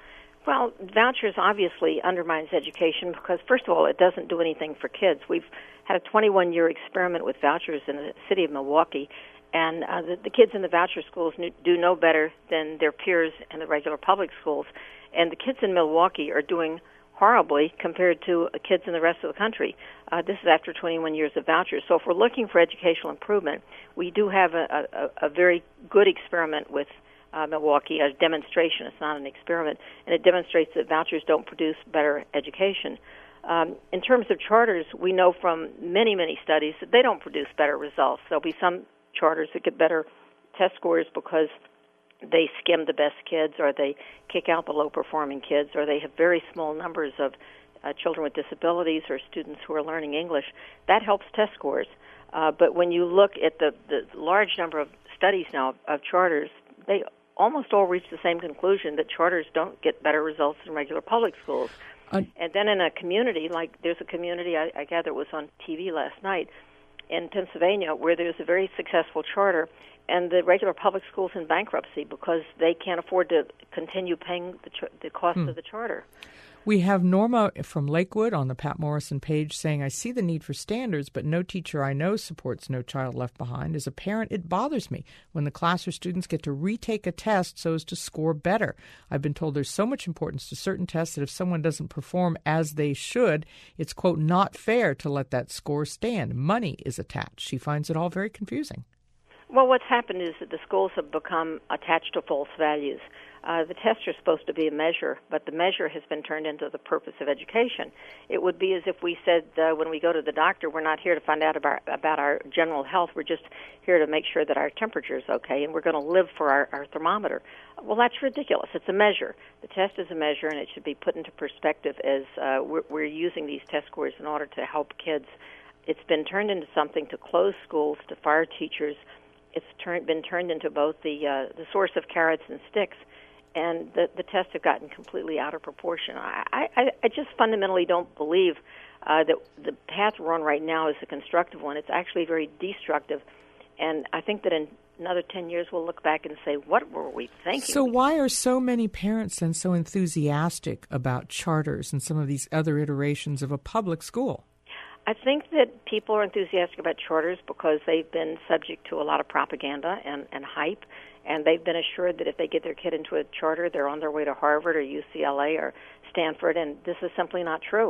Well, vouchers obviously undermines education because, first of all, it doesn't do anything for kids. We've had a twenty-one year experiment with vouchers in the city of Milwaukee, and uh, the, the kids in the voucher schools do no better than their peers in the regular public schools. And the kids in Milwaukee are doing horribly compared to uh, kids in the rest of the country. Uh, this is after twenty-one years of vouchers. So if we're looking for educational improvement, we do have a, a, a very good experiment with Uh, Milwaukee, a demonstration. It's not an experiment, and it demonstrates that vouchers don't produce better education. Um, in terms of charters, we know from many, many studies that they don't produce better results. There'll be some charters that get better test scores because they skim the best kids, or they kick out the low-performing kids, or they have very small numbers of uh, children with disabilities or students who are learning English. That helps test scores. Uh, but when you look at the, the large number of studies now of, of charters, they almost all reach the same conclusion that charters don't get better results than regular public schools. Uh, and then in a community, like there's a community, I, I gather it was on T V last night, in Pennsylvania, where there's a very successful charter, and the regular public school's in bankruptcy because they can't afford to continue paying the, ch- the cost hmm. of the charter. We have Norma from Lakewood on the Pat Morrison page saying, I see the need for standards, but no teacher I know supports No Child Left Behind. As a parent, it bothers me when the class or students get to retake a test so as to score better. I've been told there's so much importance to certain tests that if someone doesn't perform as they should, it's, quote, not fair to let that score stand. Money is attached. She finds it all very confusing. Well, what's happened is that the schools have become attached to false values. Uh, the tests are supposed to be a measure, but the measure has been turned into the purpose of education. It would be as if we said uh, when we go to the doctor, we're not here to find out about, about our general health. We're just here to make sure that our temperature is okay, and we're going to live for our, our thermometer. Well, that's ridiculous. It's a measure. The test is a measure, and it should be put into perspective as uh, we're, we're using these test scores in order to help kids. It's been turned into something to close schools, to fire teachers. It's turned, been turned into both the uh, the source of carrots and sticks, and the, the tests have gotten completely out of proportion. I, I, I just fundamentally don't believe uh, that the path we're on right now is a constructive one. It's actually very destructive, and I think that in another ten years we'll look back and say, what were we thinking? So why are so many parents then so enthusiastic about charters and some of these other iterations of a public school? I think that people are enthusiastic about charters because they've been subject to a lot of propaganda and, and hype, and they've been assured that if they get their kid into a charter, they're on their way to Harvard or U C L A or Stanford, and this is simply not true.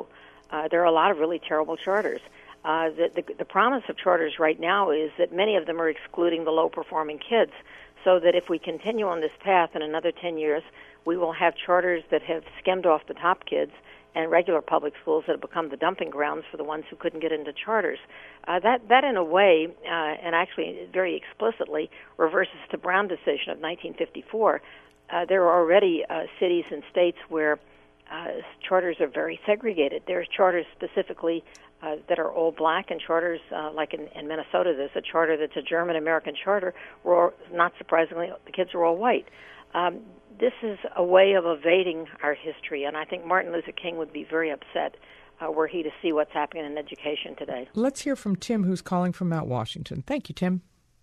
uh, there are a lot of really terrible charters. Uh, the, the, the promise of charters right now is that many of them are excluding the low-performing kids, so that if we continue on this path in another ten years, we will have charters that have skimmed off the top kids and regular public schools that have become the dumping grounds for the ones who couldn't get into charters. Uh, that, that, in a way, uh, and actually very explicitly, reverses the Brown decision of nineteen fifty-four. Uh, there are already uh, cities and states where uh, charters are very segregated. There's charters specifically uh, that are all black, and charters uh, like in, in Minnesota, there's a charter that's a German-American charter where, not surprisingly, the kids are all white. Um, this is a way of evading our history, and I think Martin Luther King would be very upset uh, were he to see what's happening in education today. Let's hear from Tim, who's calling from Mount Washington. Thank you, Tim.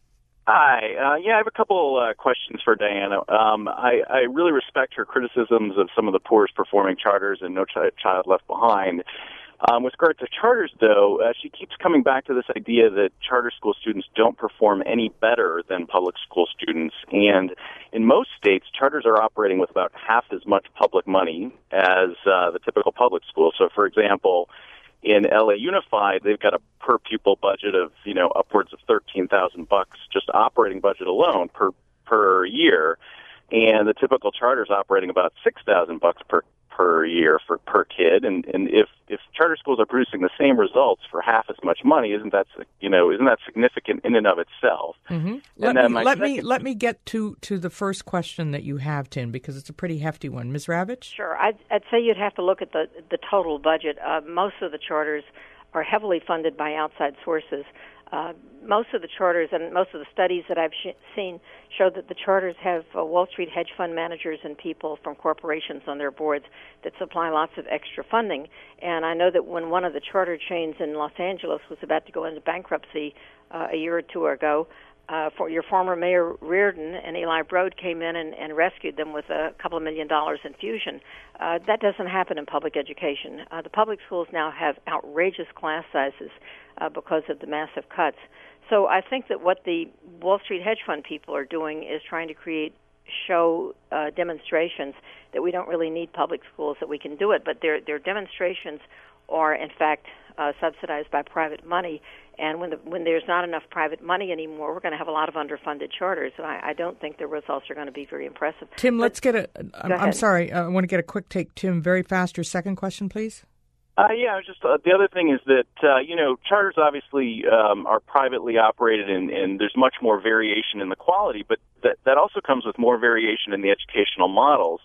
Hi. Uh, yeah, I have a couple uh, questions for Diana. Um, I, I really respect her criticisms of some of the poorest performing charters and No Ch- Child Left Behind. Um, with regard to charters, though, uh, she keeps coming back to this idea that charter school students don't perform any better than public school students. And in most states, charters are operating with about half as much public money as uh, the typical public school. So, for example, in L A Unified, they've got a per pupil budget of, you know, upwards of thirteen thousand bucks, just operating budget alone per per year, and the typical charter is operating about six thousand bucks per per year for per kid. And and if if charter schools are producing the same results for half as much money, isn't that you know isn't that significant in and of itself? Mm-hmm. Let me let second... me let me get to to the first question that you have, Tim, because it's a pretty hefty one. Miz Ravitch? Sure. I'd, I'd say you'd have to look at the the total budget. Uh, most of the charters are heavily funded by outside sources. Uh, most of the charters and most of the studies that I've sh- seen show that the charters have uh, Wall Street hedge fund managers and people from corporations on their boards that supply lots of extra funding. And I know that when one of the charter chains in Los Angeles was about to go into bankruptcy uh, a year or two ago, uh, for your former Mayor Reardon and Eli Broad came in and, and rescued them with a couple of million dollars infusion. Uh, that doesn't happen in public education. Uh, the public schools now have outrageous class sizes uh, because of the massive cuts. So I think that what the Wall Street hedge fund people are doing is trying to create show uh, demonstrations that we don't really need public schools, that we can do it, but their their demonstrations are, in fact, uh, subsidized by private money. And when the, when there's not enough private money anymore, we're going to have a lot of underfunded charters. And I, I don't think the results are going to be very impressive. Tim, but, let's get a. I'm, I'm sorry, I want to get a quick take. Tim, very fast. Your second question, please. Uh, yeah, just uh, the other thing is that uh, you know charters obviously um, are privately operated, and, and there's much more variation in the quality, but that that also comes with more variation in the educational models.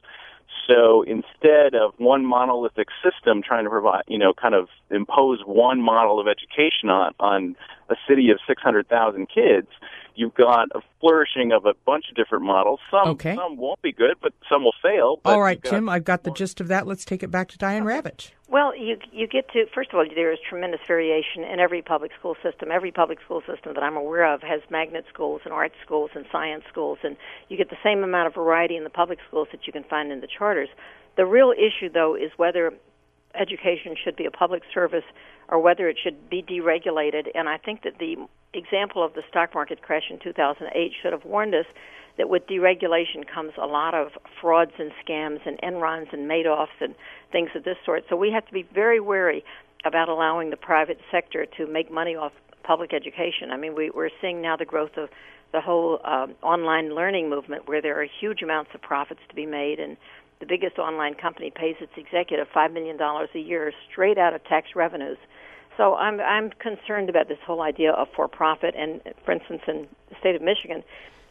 So instead of one monolithic system trying to provide, you know, kind of impose one model of education on, on a city of six hundred thousand kids, you've got a flourishing of a bunch of different models. Some okay. some won't be good, but some will fail. But all right, Tim, I've got the gist of that. Let's take it back to Diane okay. Ravitch. Well, you you get to, first of all, there is tremendous variation in every public school system. Every public school system that I'm aware of has magnet schools and art schools and science schools, and you get the same amount of variety in the public schools that you can find in the charters. The real issue, though, is whether education should be a public service or whether it should be deregulated, and I think that the example of the stock market crash in two thousand eight should have warned us that with deregulation comes a lot of frauds and scams and Enrons and Madoffs and things of this sort. So we have to be very wary about allowing the private sector to make money off public education. I mean, we, we're seeing now the growth of the whole um, online learning movement where there are huge amounts of profits to be made, and the biggest online company pays its executive five million dollars a year straight out of tax revenues. So I'm I'm concerned about this whole idea of for-profit. And, for instance, in the state of Michigan,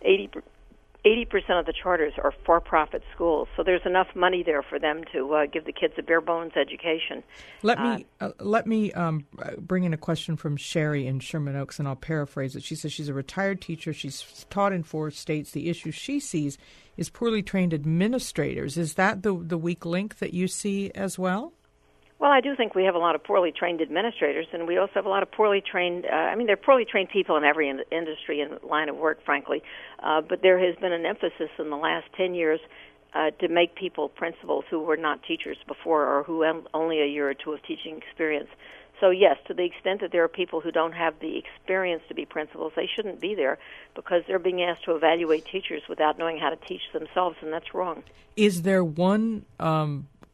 eighty percent of the charters are for-profit schools. So there's enough money there for them to uh, give the kids a bare-bones education. Let uh, me uh, let me um, bring in a question from Sherry in Sherman Oaks, and I'll paraphrase it. She says she's a retired teacher. She's taught in four states. The issue she sees is poorly trained administrators. Is that the the weak link that you see as well? Well, I do think we have a lot of poorly trained administrators, and we also have a lot of poorly trained, uh, I mean, there are poorly trained people in every in- industry and line of work, frankly, uh, but there has been an emphasis in the last ten years uh, to make people principals who were not teachers before or who have only a year or two of teaching experience. So, yes, to the extent that there are people who don't have the experience to be principals, they shouldn't be there because they're being asked to evaluate teachers without knowing how to teach themselves, and that's wrong. Is there one... Um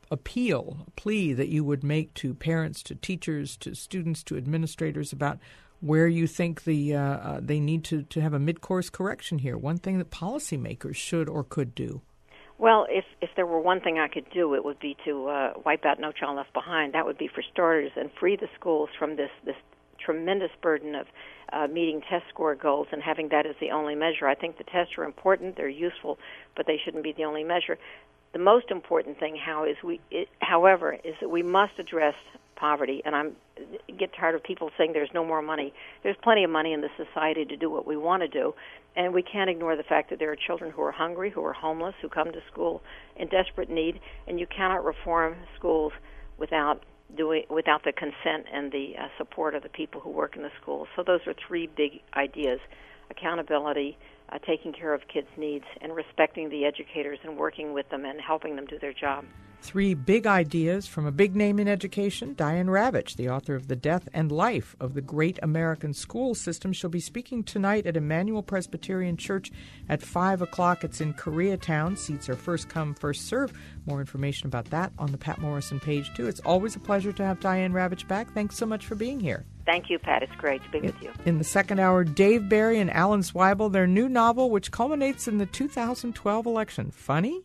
appeal, a plea that you would make to parents, to teachers, to students, to administrators about where you think the uh, uh, they need to, to have a mid-course correction here, one thing that policymakers should or could do? Well, if if there were one thing I could do, it would be to uh, wipe out No Child Left Behind. That would be for starters, and free the schools from this, this tremendous burden of uh, meeting test score goals and having that as the only measure. I think the tests are important, they're useful, but they shouldn't be the only measure. The most important thing, how is we, it, however, is that we must address poverty, and I'm get tired of people saying there's no more money. There's plenty of money in the society to do what we want to do, and we can't ignore the fact that there are children who are hungry, who are homeless, who come to school in desperate need, and you cannot reform schools without doing without the consent and the uh, support of the people who work in the schools. So those are three big ideas: accountability, uh, taking care of kids' needs, and respecting the educators and working with them and helping them do their job. Three big ideas from a big name in education. Diane Ravitch, the author of The Death and Life of the Great American School System. She'll be speaking tonight at Emmanuel Presbyterian Church at five o'clock. It's in Koreatown. Seats are first come, first serve. More information about that on the Pat Morrison page, too. It's always a pleasure to have Diane Ravitch back. Thanks so much for being here. Thank you, Pat. It's great to be with you. In the second hour, Dave Barry and Alan Zweibel, their new novel, which culminates in the two thousand twelve election. Funny?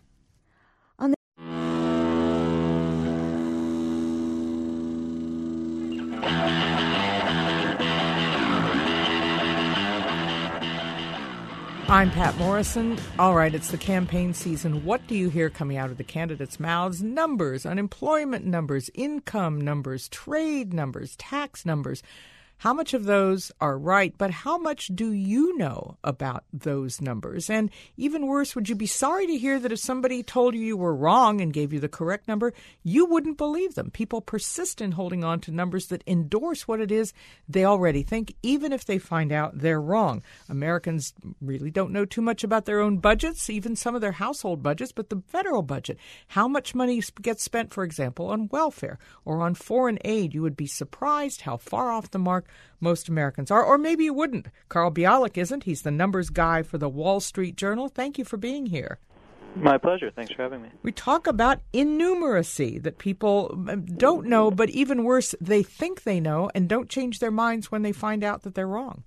I'm Pat Morrison. All right, it's the campaign season. What do you hear coming out of the candidates' mouths? Numbers, unemployment numbers, income numbers, trade numbers, tax numbers. How much of those are right, but how much do you know about those numbers? And even worse, would you be sorry to hear that if somebody told you you were wrong and gave you the correct number, you wouldn't believe them? People persist in holding on to numbers that endorse what it is they already think, even if they find out they're wrong. Americans really don't know too much about their own budgets, even some of their household budgets, but the federal budget. How much money gets spent, for example, on welfare or on foreign aid? You would be surprised how far off the mark most Americans are, or maybe you wouldn't. Carl Bialik isn't. He's the numbers guy for the Wall Street Journal. Thank you for being here. My pleasure. Thanks for having me. We talk about innumeracy, that people don't know, but even worse, they think they know and don't change their minds when they find out that they're wrong.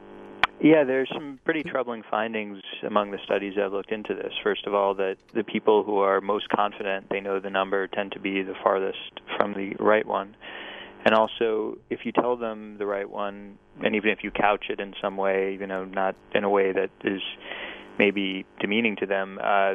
Yeah, there's some pretty troubling findings among the studies I've looked into this. First of all, that the people who are most confident they know the number tend to be the farthest from the right one. And also, if you tell them the right one, and even if you couch it in some way, you know, not in a way that is maybe demeaning to them, uh,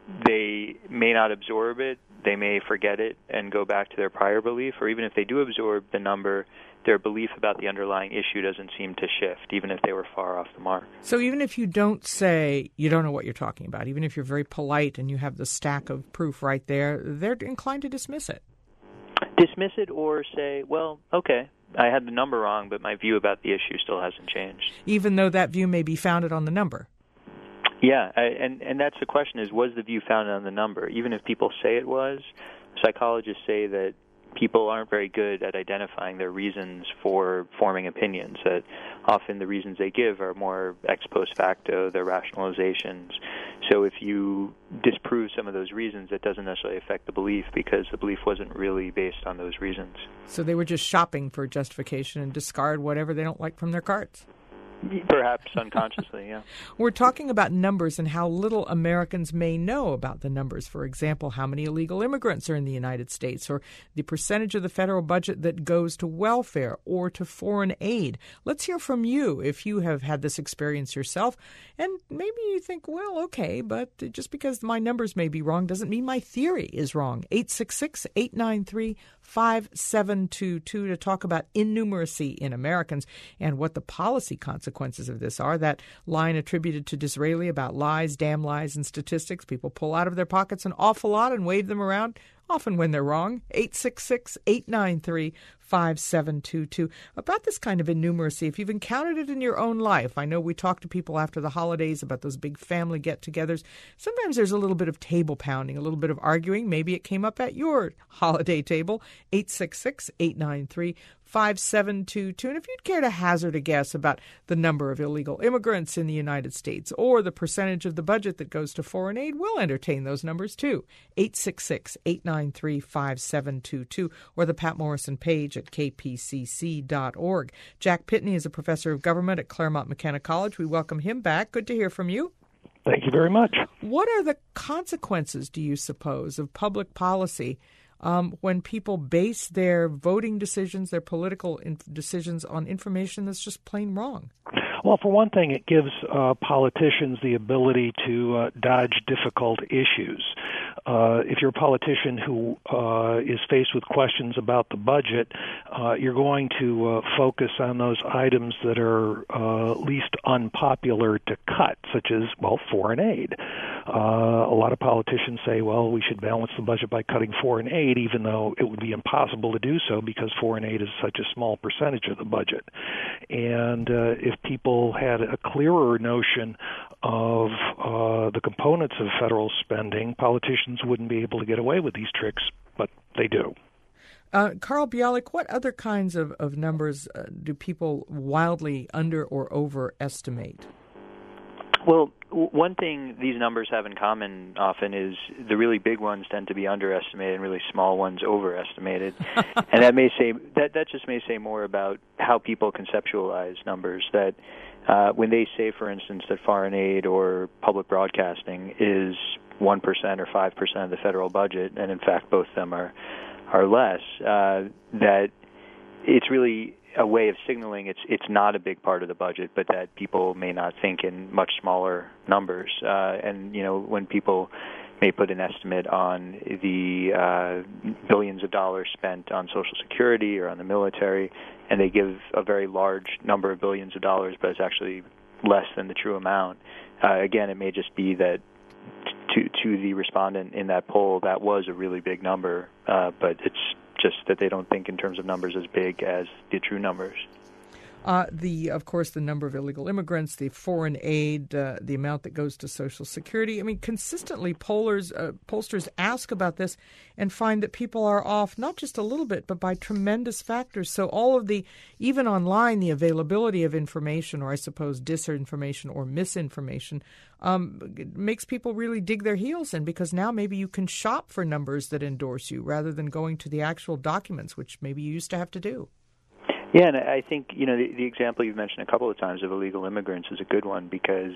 they may not absorb it, they may forget it and go back to their prior belief, or even if they do absorb the number, their belief about the underlying issue doesn't seem to shift, even if they were far off the mark. So even if you don't say you don't know what you're talking about, even if you're very polite and you have the stack of proof right there, they're inclined to dismiss it. Dismiss it or say, well, okay, I had the number wrong, but my view about the issue still hasn't changed. Even though that view may be founded on the number. Yeah, I, and, and that's the question is, was the view founded on the number? Even if people say it was, psychologists say that people aren't very good at identifying their reasons for forming opinions, that often the reasons they give are more ex post facto, they're rationalizations. So if you disprove some of those reasons, it doesn't necessarily affect the belief because the belief wasn't really based on those reasons. So they were just shopping for justification and discard whatever they don't like from their carts. Perhaps unconsciously, yeah. We're talking about numbers and how little Americans may know about the numbers. For example, how many illegal immigrants are in the United States, or the percentage of the federal budget that goes to welfare or to foreign aid. Let's hear from you if you have had this experience yourself. And maybe you think, well, okay, but just because my numbers may be wrong doesn't mean my theory is wrong. eight six six, eight nine three, five seven two two to talk about innumeracy in Americans and what the policy consequences of this are. That line attributed to Disraeli about lies, damn lies, and statistics. People pull out of their pockets an awful lot and wave them around, often when they're wrong. eight six six, eight nine three, five seven two two. About this kind of innumeracy, if you've encountered it in your own life. I know we talk to people after the holidays about those big family get-togethers. Sometimes there's a little bit of table pounding, a little bit of arguing. Maybe it came up at your holiday table. eight six six, eight nine three, five seven two two. And if you'd care to hazard a guess about the number of illegal immigrants in the United States or the percentage of the budget that goes to foreign aid, we'll entertain those numbers too. eight six six, eight nine three, five seven two two or the Pat Morrison page at k p c c dot org. Jack Pitney is a professor of government at Claremont McKenna College. We welcome him back. Good to hear from you. Thank you very much. What are the consequences, do you suppose, of public policy um, when people base their voting decisions, their political in- decisions on information that's just plain wrong? Well, for one thing, it gives uh, politicians the ability to uh, dodge difficult issues. Uh, if you're a politician who uh, is faced with questions about the budget, uh, you're going to uh, focus on those items that are uh, least unpopular to cut, such as, well, foreign aid. Uh, a lot of politicians say, well, we should balance the budget by cutting foreign aid, even though it would be impossible to do so because foreign aid is such a small percentage of the budget. And uh, if people had a clearer notion of uh, the components of federal spending, politicians wouldn't be able to get away with these tricks, but they do. Uh, Carl Bialik, what other kinds of, of numbers uh, do people wildly under or overestimate? Well, one thing these numbers have in common often is the really big ones tend to be underestimated and really small ones overestimated. And that may say that that just may say more about how people conceptualize numbers. That uh, when they say, for instance, that foreign aid or public broadcasting is one percent or five percent of the federal budget, and in fact both of them are are less, uh, that it's really a way of signaling it's it's not a big part of the budget, but that people may not think in much smaller numbers. Uh, and, you know, when people may put an estimate on the uh, billions of dollars spent on Social Security or on the military, and they give a very large number of billions of dollars, but it's actually less than the true amount, uh, again, it may just be that to to the respondent in that poll, that was a really big number, uh, but it's just that they don't think in terms of numbers as big as the true numbers. Uh, the, of course, the number of illegal immigrants, the foreign aid, uh, the amount that goes to Social Security. I mean, consistently, pollers, uh, pollsters ask about this and find that people are off not just a little bit, but by tremendous factors. So all of the, even online, the availability of information, or I suppose disinformation or misinformation, um, makes people really dig their heels in, because now maybe you can shop for numbers that endorse you rather than going to the actual documents, which maybe you used to have to do. Yeah, and I think, you know, the, the example you've mentioned a couple of times of illegal immigrants is a good one, because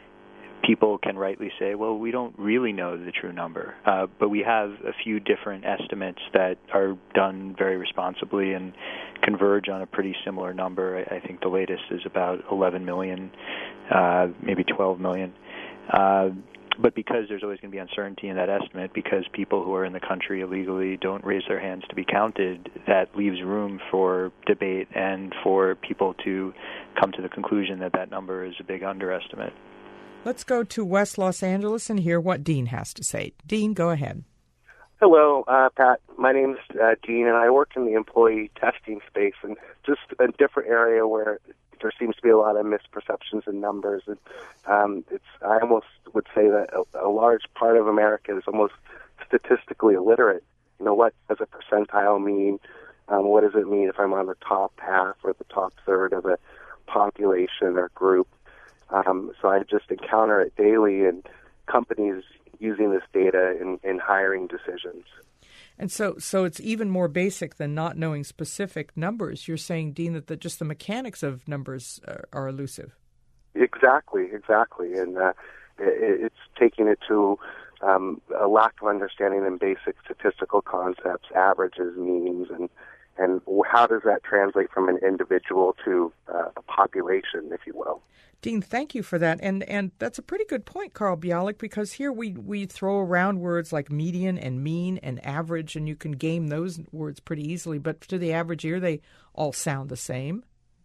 people can rightly say, well, we don't really know the true number, uh, but we have a few different estimates that are done very responsibly and converge on a pretty similar number. I, I think the latest is about eleven million, uh, maybe twelve million. Uh, But because there's always going to be uncertainty in that estimate, because people who are in the country illegally don't raise their hands to be counted, that leaves room for debate and for people to come to the conclusion that that number is a big underestimate. Let's go to West Los Angeles and hear what Dean has to say. Dean, go ahead. Hello, uh, Pat. My name's uh, Dean, and I work in the employee testing space, and just a different area where there seems to be a lot of misperceptions in numbers. And um, it's I almost would say that a, a large part of America is almost statistically illiterate. You know, what does a percentile mean? Um, what does it mean if I'm on the top half or the top third of a population or group? Um, so I just encounter it daily in companies using this data in, in hiring decisions. And so so it's even more basic than not knowing specific numbers. You're saying, Dean, that the, just the mechanics of numbers are, are elusive. Exactly, exactly. And uh, it, it's taking it to um, a lack of understanding in basic statistical concepts, averages, means, and and how does that translate from an individual to uh, a population, if you will. Dean, thank you for that. And and that's a pretty good point, Carl Bialik, because here we, we throw around words like median and mean and average, and you can game those words pretty easily. But to the average ear, they all sound the same.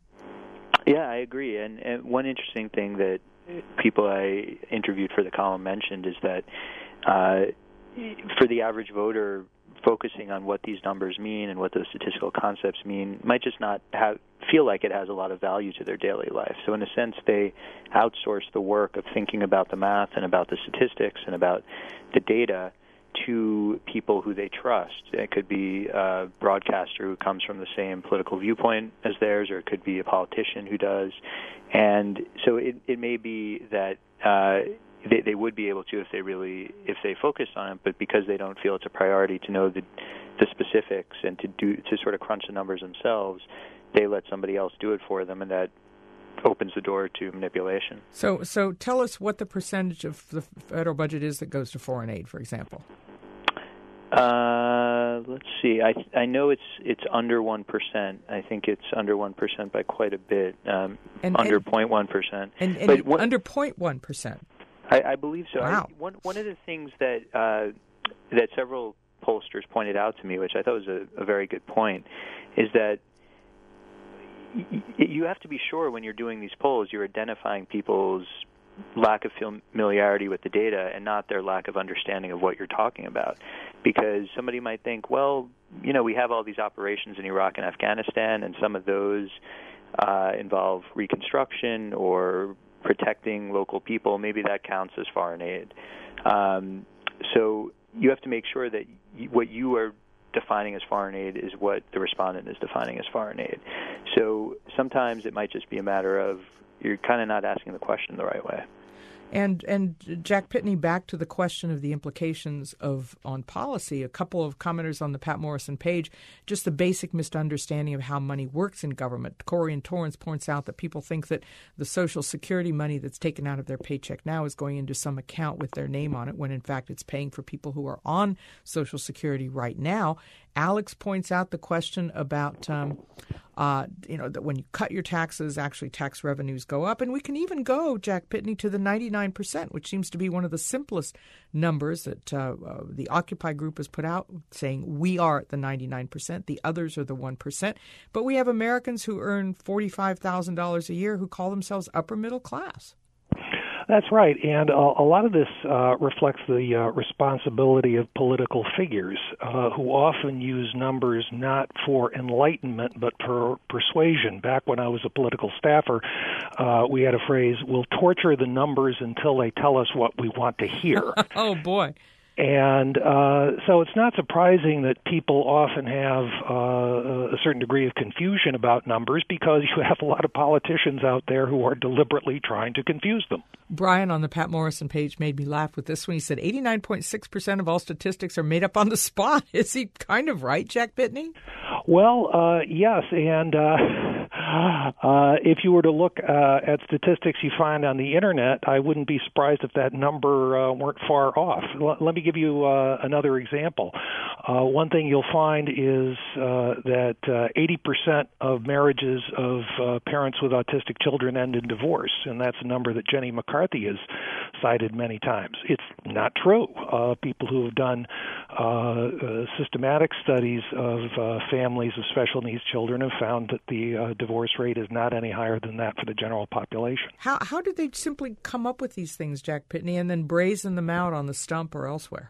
Yeah, I agree. And, and one interesting thing that people I interviewed for the column mentioned is that uh, for the average voter, focusing on what these numbers mean and what those statistical concepts mean might just not have, feel like it has a lot of value to their daily life. So in a sense, they outsource the work of thinking about the math and about the statistics and about the data to people who they trust. It could be a broadcaster who comes from the same political viewpoint as theirs, or it could be a politician who does. And so it, it may be that uh, they, they would be able to if they really, if they focused on it, but because they don't feel it's a priority to know the, the specifics and to do to sort of crunch the numbers themselves, they let somebody else do it for them, and that opens the door to manipulation. So, so tell us what the percentage of the federal budget is that goes to foreign aid, for example. Uh, let's see. I I know it's it's under one percent. I think it's under one percent by quite a bit. Um, and, under and, point one percent. And, and but what, under point one percent. I, I believe so. Wow. I, one one of the things that uh, that several pollsters pointed out to me, which I thought was a, a very good point, is that you have to be sure when you're doing these polls you're identifying people's lack of familiarity with the data and not their lack of understanding of what you're talking about. Because somebody might think, well, you know, we have all these operations in Iraq and Afghanistan, and some of those uh, involve reconstruction or protecting local people. Maybe that counts as foreign aid. Um, so you have to make sure that you, what you are defining as foreign aid is what the respondent is defining as foreign aid. So sometimes it might just be a matter of you're kind of not asking the question the right way. And and Jack Pitney, back to the question of the implications of on policy. A couple of commenters on the Pat Morrison page, just the basic misunderstanding of how money works in government. Corey and Torrance points out that people think that the Social Security money that's taken out of their paycheck now is going into some account with their name on it, when in fact it's paying for people who are on Social Security right now. Alex points out the question about, um, uh, you know, that when you cut your taxes, actually tax revenues go up. And we can even go, Jack Pitney, to the ninety-nine percent, which seems to be one of the simplest numbers that uh, uh, the Occupy group has put out, saying we are at the ninety-nine percent, the others are the one percent. But we have Americans who earn forty-five thousand dollars a year who call themselves upper middle class. That's right, and uh, a lot of this uh, reflects the uh, responsibility of political figures uh, who often use numbers not for enlightenment but for persuasion. Back when I was a political staffer, uh, we had a phrase, we'll torture the numbers until they tell us what we want to hear. Oh, boy. And uh, so it's not surprising that people often have uh, a certain degree of confusion about numbers, because you have a lot of politicians out there who are deliberately trying to confuse them. Brian on the Pat Morrison page made me laugh with this one. He said eighty-nine point six percent of all statistics are made up on the spot. Is he kind of right, Jack Pitney? Well, uh, yes, and uh, uh, if you were to look uh, at statistics you find on the Internet, I wouldn't be surprised if that number uh, weren't far off. L- let me give you uh, another example. Uh, one thing you'll find is uh, that uh, eighty percent of marriages of uh, parents with autistic children end in divorce, and that's a number that Jenny McCarthy has cited many times. It's not true. Uh, people who have done uh, uh, systematic studies of uh, families of special needs children have found that the uh, divorce rate is not any higher than that for the general population. How how did they simply come up with these things, Jack Pitney, and then brazen them out on the stump or elsewhere?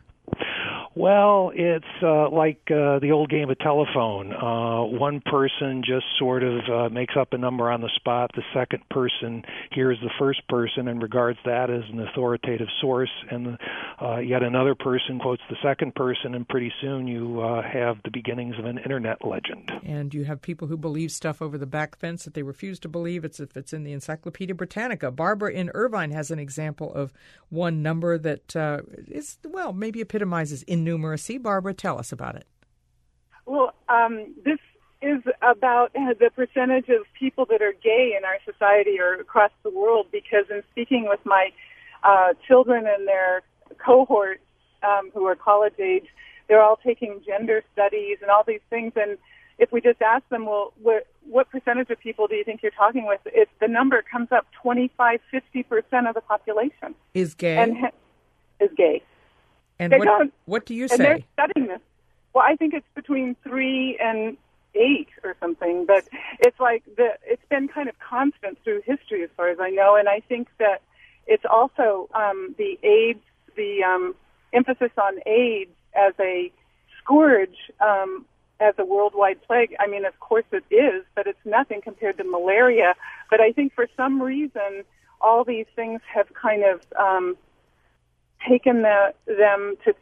Well, it's uh, like uh, the old game of telephone. Uh, one person just sort of uh, makes up a number on the spot. The second person hears the first person and regards that as an authoritative source. And uh, yet another person quotes the second person, and pretty soon you uh, have the beginnings of an Internet legend. And you have people who believe stuff over the back fence that they refuse to believe it's if it's in the Encyclopedia Britannica. Barbara in Irvine has an example of one number that uh, is, well, maybe epitomizes in numeracy. Barbara, tell us about it. Well, um, this is about the percentage of people that are gay in our society or across the world, because in speaking with my uh, children and their cohorts um, who are college age, they're all taking gender studies and all these things. And if we just ask them, well, what, what percentage of people do you think you're talking with? If the number comes up twenty-five, fifty percent of the population is gay. And is gay. And they what, don't, what do you and say? They're studying this. Well, I think it's between three and eight or something, but it's like the it's been kind of constant through history as far as I know, and I think that it's also um, the AIDS, the um, emphasis on AIDS as a scourge, um, as a worldwide plague. I mean, of course it is, but it's nothing compared to malaria. But I think for some reason, all these things have kind of um, taken the, them to think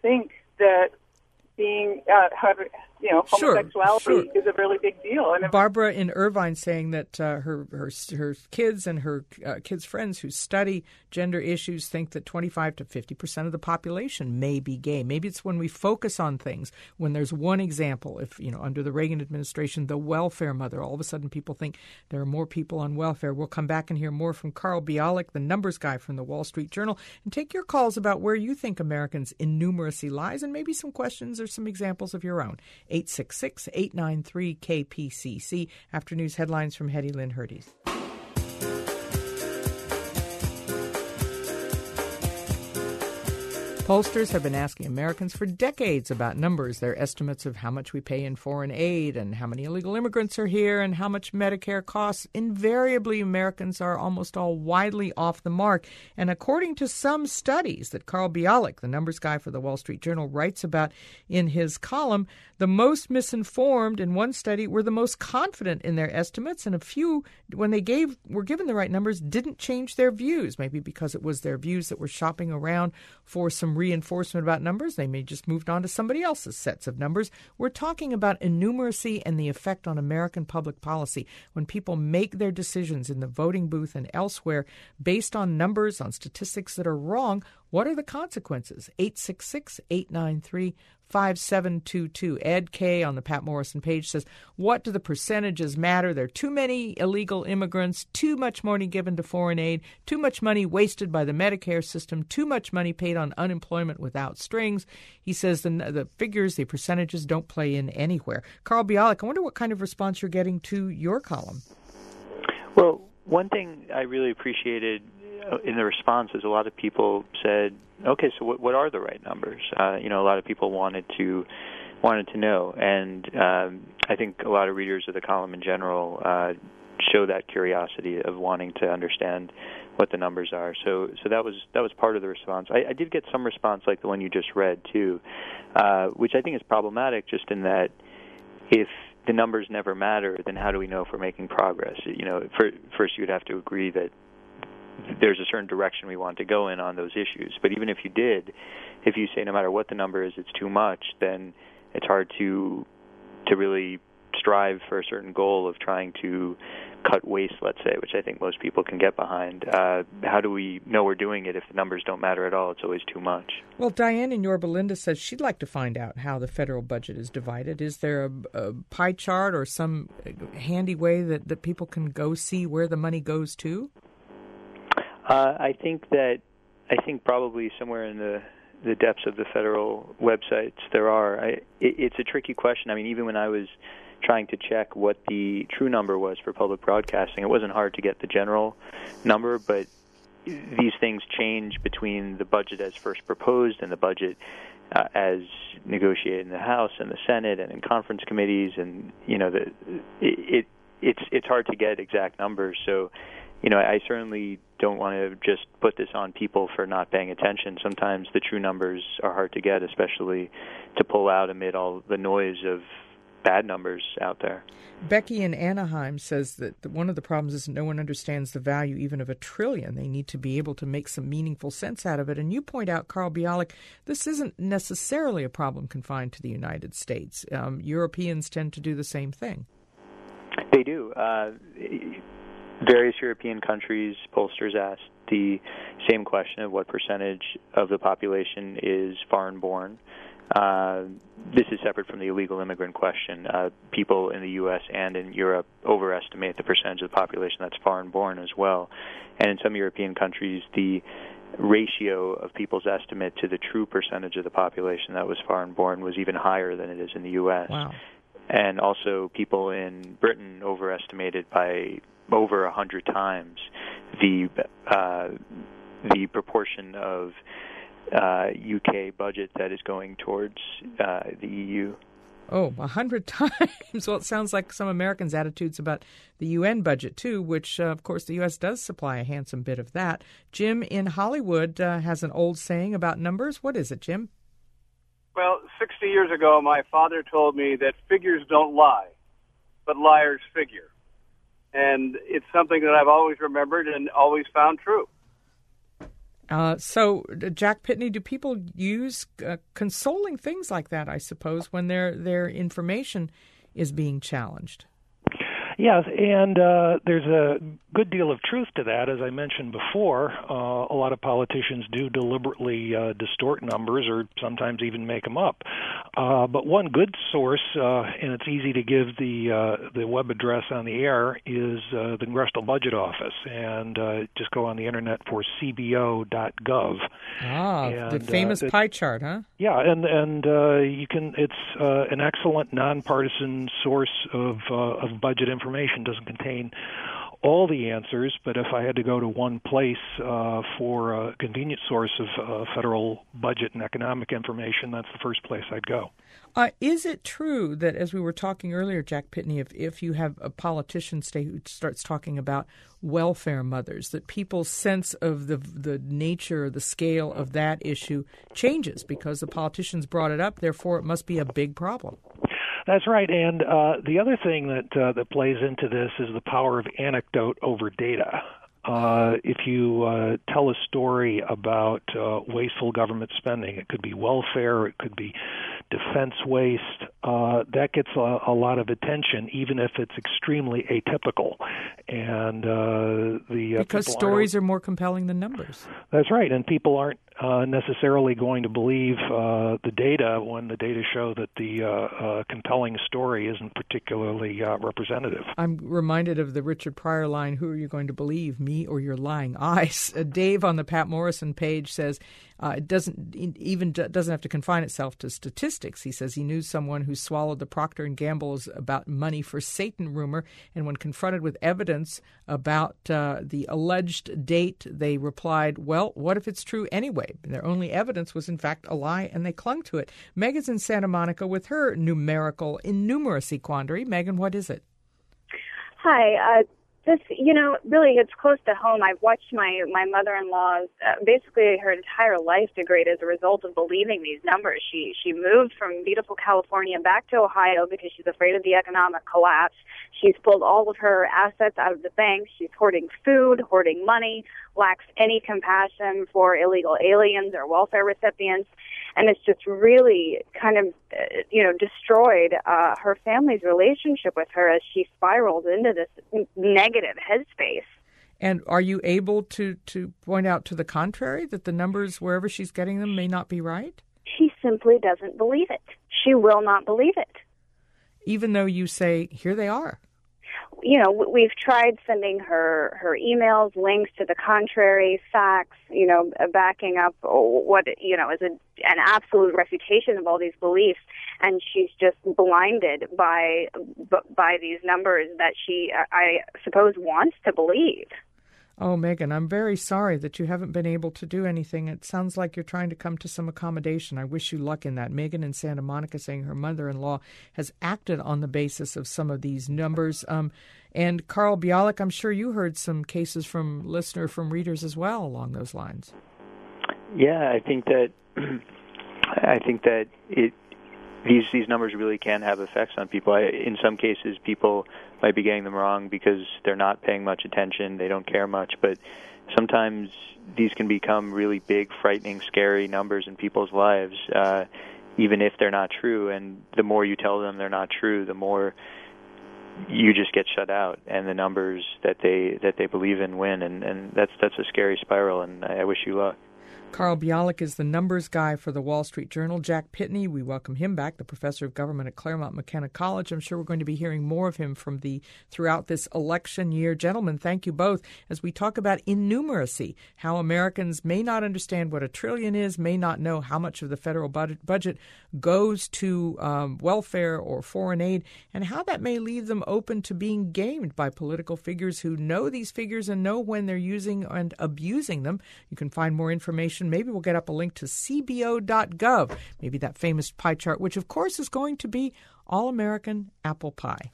that being, uh, you know, homosexuality sure, sure. is a really big deal. And Barbara in Irvine saying that uh, her, her her kids and her uh, kids' friends who study gender issues think that twenty-five to fifty percent of the population may be gay. Maybe it's when we focus on things, when there's one example, if, you know, under the Reagan administration, the welfare mother, all of a sudden people think there are more people on welfare. We'll come back and hear more from Carl Bialik, the numbers guy from the Wall Street Journal, and take your calls about where you think Americans' innumeracy lies and maybe some questions or some examples of your own. eight six six, eight nine three, K P C C. After news headlines from Hetty Lynn Herdes. Pollsters have been asking Americans for decades about numbers, their estimates of how much we pay in foreign aid and how many illegal immigrants are here and how much Medicare costs. Invariably, Americans are almost all widely off the mark. And according to some studies that Carl Bialik, the numbers guy for the Wall Street Journal, writes about in his column, the most misinformed in one study were the most confident in their estimates, and a few, when they gave were given the right numbers, didn't change their views, maybe because it was their views that were shopping around for some reinforcement about numbers. They may just moved on to somebody else's sets of numbers. We're talking about innumeracy and the effect on American public policy when people make their decisions in the voting booth and elsewhere based on numbers, on statistics that are wrong. What are the consequences? eight six six, eight nine three, five seven two two. Ed K. on the Pat Morrison page says, what do the percentages matter? There are too many illegal immigrants, too much money given to foreign aid, too much money wasted by the Medicare system, too much money paid on unemployment without strings. He says the, the figures, the percentages don't play in anywhere. Carl Bialik, I wonder what kind of response you're getting to your column. Well, one thing I really appreciated in the response is a lot of people said, okay, so what, what are the right numbers? Uh, you know, a lot of people wanted to wanted to know, and um, I think a lot of readers of the column in general uh, show that curiosity of wanting to understand what the numbers are. So, so that was that was part of the response. I, I did get some response like the one you just read too, uh, which I think is problematic, just in that if the numbers never matter, then how do we know if we're making progress? You know, for, first you'd have to agree that there's a certain direction we want to go in on those issues. But even if you did, if you say no matter what the number is, it's too much, then it's hard to to really strive for a certain goal of trying to cut waste, let's say, which I think most people can get behind. Uh, how do we know we're doing it if the numbers don't matter at all? It's always too much. Well, Diane in Yorba Linda says she'd like to find out how the federal budget is divided. Is there a, a pie chart or some handy way that, that people can go see where the money goes to? Uh, I think that I think probably somewhere in the, the depths of the federal websites there are. I, it, it's a tricky question. I mean, even when I was trying to check what the true number was for public broadcasting, it wasn't hard to get the general number, but these things change between the budget as first proposed and the budget uh, as negotiated in the House and the Senate and in conference committees, and you know, the, it, it it's it's hard to get exact numbers. So, you know, I certainly don't want to just put this on people for not paying attention. Sometimes the true numbers are hard to get, especially to pull out amid all the noise of bad numbers out there. Becky in Anaheim says that one of the problems is no one understands the value even of a trillion. They need to be able to make some meaningful sense out of it. And you point out, Carl Bialik, this isn't necessarily a problem confined to the United States. Um, Europeans tend to do the same thing. They do. Uh, Various European countries, pollsters asked the same question of what percentage of the population is foreign-born. Uh, this is separate from the illegal immigrant question. Uh, people in the U S and in Europe overestimate the percentage of the population that's foreign-born as well. And in some European countries, the ratio of people's estimate to the true percentage of the population that was foreign-born was even higher than it is in the U S. Wow. And also people in Britain overestimated by over a hundred times the uh, the proportion of uh, U K budget that is going towards uh, the E U. Oh, a hundred times. Well, it sounds like some Americans' attitudes about the U N budget, too, which, uh, of course, the U S does supply a handsome bit of that. Jim in Hollywood uh, has an old saying about numbers. What is it, Jim? Well, sixty years ago, my father told me that figures don't lie, but liars figure. And it's something that I've always remembered and always found true. Uh, so, Jack Pitney, do people use uh, consoling things like that, I suppose, when their their information is being challenged? Yes, and uh, there's a good deal of truth to that. As I mentioned before, uh, a lot of politicians do deliberately uh, distort numbers or sometimes even make them up. Uh, but one good source, uh, and it's easy to give the uh, the web address on the air, is uh, the Congressional Budget Office. And uh, just go on the Internet for C B O dot gov. Ah, and, the famous uh, it, pie chart, huh? Yeah, and and uh, you can. It's uh, an excellent nonpartisan source of uh, of budget information. Doesn't contain all the answers, but if I had to go to one place uh, for a convenient source of uh, federal budget and economic information, that's the first place I'd go. Uh, is it true that, as we were talking earlier, Jack Pitney, if, if you have a politician stay who starts talking about welfare mothers, that people's sense of the the nature, the scale of that issue changes because the politicians brought it up, therefore it must be a big problem? That's right, and uh, the other thing that uh, that plays into this is the power of anecdote over data. Uh, if you uh, tell a story about uh, wasteful government spending, it could be welfare, it could be defense waste, uh, that gets a, a lot of attention, even if it's extremely atypical. And uh, the uh, because stories are more compelling than numbers. That's right, and people aren't uh, necessarily going to believe uh, the data when the data show that the uh, uh, compelling story isn't particularly uh, representative. I'm reminded of the Richard Pryor line, "Who are you going to believe, me or your lying eyes?" Uh, Dave on the Pat Morrison page says uh, it doesn't even doesn't have to confine itself to statistics. He says he knew someone who swallowed the Procter and Gamble's about money for Satan rumor, and when confronted with evidence about uh, the alleged date, they replied, "Well, what if it's true anyway?" Their only evidence was, in fact, a lie, and they clung to it. Megan's in Santa Monica with her numerical innumeracy quandary. Megan, what is it? Hi. Uh, this, you know, really, it's close to home. I've watched my, my mother-in-law's, uh, basically her entire life degrade as a result of believing these numbers. She she moved from beautiful California back to Ohio because she's afraid of the economic collapse. She's pulled all of her assets out of the bank. She's hoarding food, hoarding money, lacks any compassion for illegal aliens or welfare recipients. And it's just really kind of, uh, you know, destroyed uh, her family's relationship with her as she spiraled into this negative headspace. And are you able to, to point out to the contrary, that the numbers, wherever she's getting them, may not be right? She simply doesn't believe it. She will not believe it. Even though you say, here they are. You know, we've tried sending her, her emails, links to the contrary, facts, you know, backing up what, you know, is a, an absolute refutation of all these beliefs. And she's just blinded by, by these numbers that she, I suppose, wants to believe. Oh, Megan, I'm very sorry that you haven't been able to do anything. It sounds like you're trying to come to some accommodation. I wish you luck in that. Megan in Santa Monica saying her mother-in-law has acted on the basis of some of these numbers. Um, and Carl Bialik, I'm sure you heard some cases from listener, from readers as well along those lines. Yeah, I think that I think that it these these numbers really can have effects on people. I, in some cases, people might be getting them wrong because they're not paying much attention, they don't care much, but sometimes these can become really big, frightening, scary numbers in people's lives, uh, even if they're not true. And the more you tell them they're not true, the more you just get shut out, and the numbers that they that they believe in win, and, and that's that's a scary spiral, and I wish you luck. Carl Bialik is the numbers guy for the Wall Street Journal. Jack Pitney, we welcome him back, the professor of government at Claremont McKenna College. I'm sure we're going to be hearing more of him from the throughout this election year. Gentlemen, thank you both as we talk about innumeracy, how Americans may not understand what a trillion is, may not know how much of the federal budget, budget goes to um, welfare or foreign aid, and how that may leave them open to being gamed by political figures who know these figures and know when they're using and abusing them. You can find more information. Maybe we'll get up a link to C B O dot gov, maybe that famous pie chart, which, of course, is going to be all-American apple pie.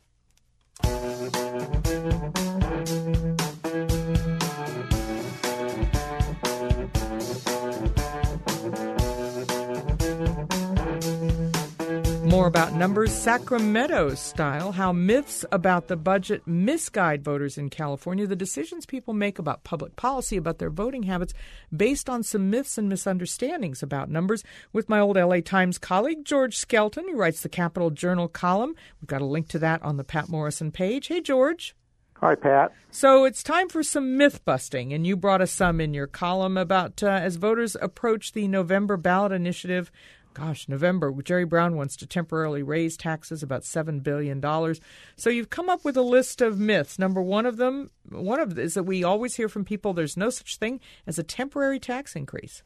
More about numbers, Sacramento style, how myths about the budget misguide voters in California, the decisions people make about public policy, about their voting habits, based on some myths and misunderstandings about numbers, with my old L A Times colleague, George Skelton, who writes the Capital Journal column. We've got a link to that on the Pat Morrison page. Hey, George. Hi, Pat. So it's time for some myth busting, and you brought us some in your column about uh, as voters approach the November ballot initiative. Gosh, November, Jerry Brown wants to temporarily raise taxes about seven billion dollars. So you've come up with a list of myths. Number one of them, one of them is that we always hear from people there's no such thing as a temporary tax increase.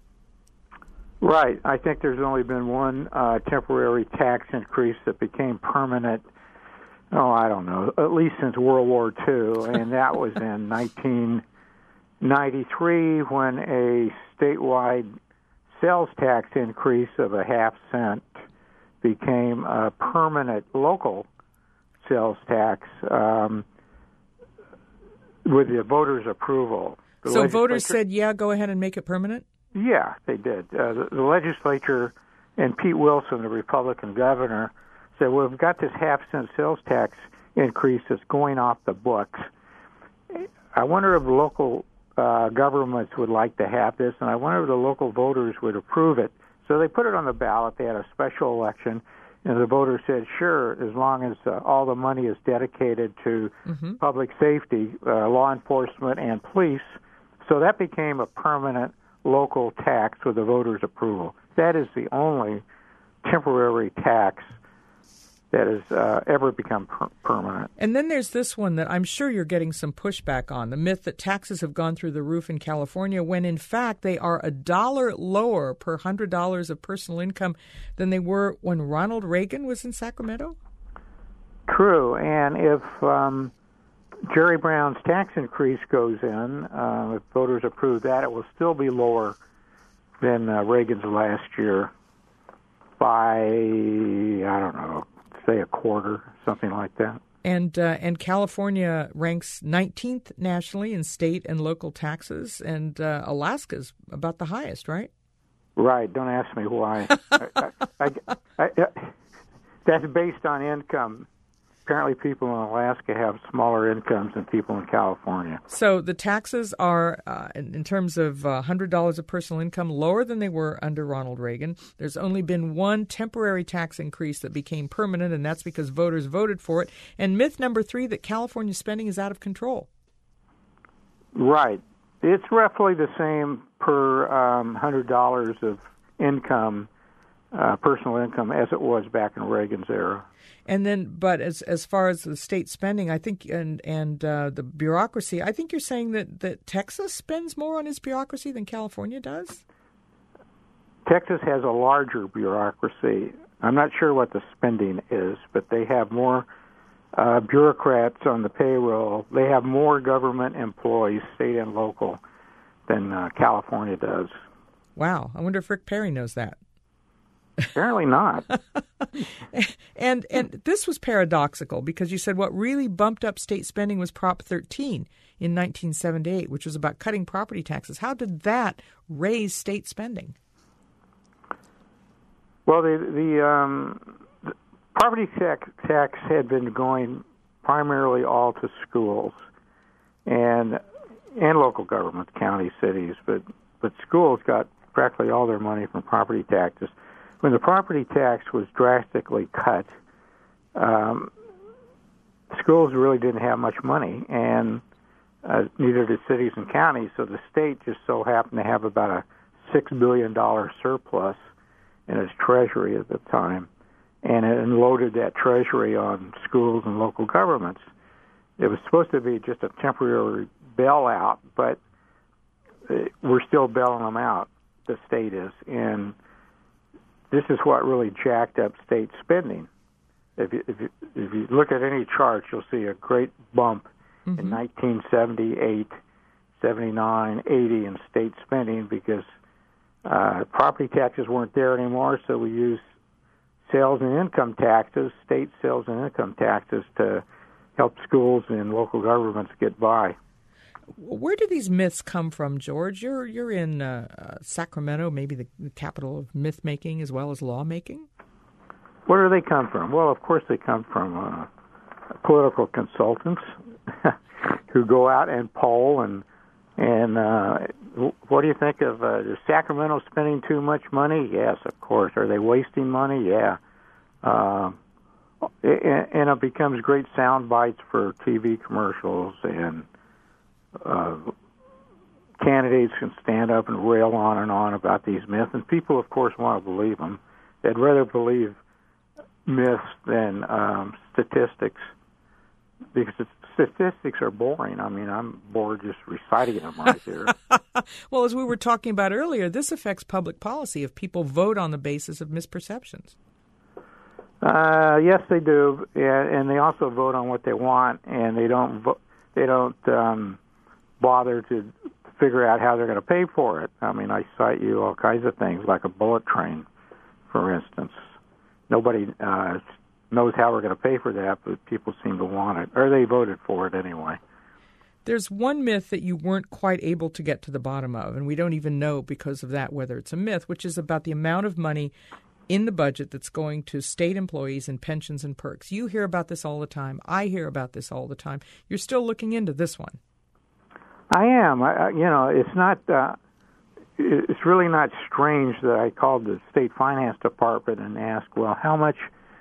Right. I think there's only been one uh, temporary tax increase that became permanent, oh, I don't know, at least since World War Two, and that was in nineteen ninety-three when a statewide sales tax increase of a half cent became a permanent local sales tax um, with the voters' approval. The so voters said, yeah, go ahead and make it permanent? Yeah, they did. Uh, the, the legislature and Pete Wilson, the Republican governor, said, well, we've got this half cent sales tax increase that's going off the books. I wonder if local Uh, governments would like to have this, and I wonder if the local voters would approve it. So they put it on the ballot. They had a special election, and the voters said, sure, as long as uh, all the money is dedicated to mm-hmm. public safety, uh, law enforcement, and police. So that became a permanent local tax with the voters' approval. That is the only temporary tax that has uh, ever become per- permanent. And then there's this one that I'm sure you're getting some pushback on, the myth that taxes have gone through the roof in California, when in fact they are a dollar lower per one hundred dollars of personal income than they were when Ronald Reagan was in Sacramento? True, and if um, Jerry Brown's tax increase goes in, uh, if voters approve that, it will still be lower than uh, Reagan's last year by, I don't know, say a quarter, something like that. And uh, and California ranks nineteenth nationally in state and local taxes, and uh, Alaska's about the highest, right? Right. Don't ask me why. I, I, I, I, I, that's based on income. Apparently people in Alaska have smaller incomes than people in California. So the taxes are, uh, in, in terms of uh, one hundred dollars of personal income, lower than they were under Ronald Reagan. There's only been one temporary tax increase that became permanent, and that's because voters voted for it. And myth number three, that California spending is out of control. Right. It's roughly the same per um, one hundred dollars of income, uh, personal income, as it was back in Reagan's era. And then, but as as far as the state spending, I think, and and uh, the bureaucracy, I think you're saying that, that Texas spends more on its bureaucracy than California does? Texas has a larger bureaucracy. I'm not sure what the spending is, but they have more uh, bureaucrats on the payroll. They have more government employees, state and local, than uh, California does. Wow. I wonder if Rick Perry knows that. Apparently not. and and this was paradoxical because you said what really bumped up state spending was Prop thirteen in nineteen seventy-eight, which was about cutting property taxes. How did that raise state spending? Well, the, the, um, the property tax, tax had been going primarily all to schools and and local governments, county, cities, but, but schools got practically all their money from property taxes. When the property tax was drastically cut, um, schools really didn't have much money, and uh, neither did cities and counties. So the state just so happened to have about a six billion dollars surplus in its treasury at the time, and it unloaded that treasury on schools and local governments. It was supposed to be just a temporary bailout, but we're still bailing them out, the state is, and this is what really jacked up state spending. If you, if you, if you look at any chart, you'll see a great bump mm-hmm. in nineteen seventy-eight, seventy-nine, eighty in state spending because uh, property taxes weren't there anymore, so we used sales and income taxes, state sales and income taxes, to help schools and local governments get by. Where do these myths come from, George? You're you're in uh, uh, Sacramento, maybe the, the capital of myth making as well as law making. where do they come from? Well, of course they come from uh, political consultants who go out and poll and and uh, what do you think of uh, is Sacramento spending too much money? Yes, of course. Are they wasting money? Yeah. Uh, and, and it becomes great sound bites for T V commercials, and uh, candidates can stand up and rail on and on about these myths, and people, of course, want to believe them. They'd rather believe myths than um, statistics, because the statistics are boring. I mean, I'm bored just reciting them right there. Well, as we were talking about earlier, this affects public policy if people vote on the basis of misperceptions. Uh, yes, they do, and, and they also vote on what they want, and they don't vo- they don't um, bother to figure out how they're going to pay for it. I mean, I cite you all kinds of things, like a bullet train, for instance. Nobody uh, knows how we're going to pay for that, but people seem to want it, or they voted for it anyway. There's one myth that you weren't quite able to get to the bottom of, and we don't even know because of that whether it's a myth, which is about the amount of money in the budget that's going to state employees and pensions and perks. You hear about this all the time. I hear about this all the time. You're still looking into this one. I am. I, you know, it's not. Uh, it's really not strange that I called the state finance department and asked, well, how much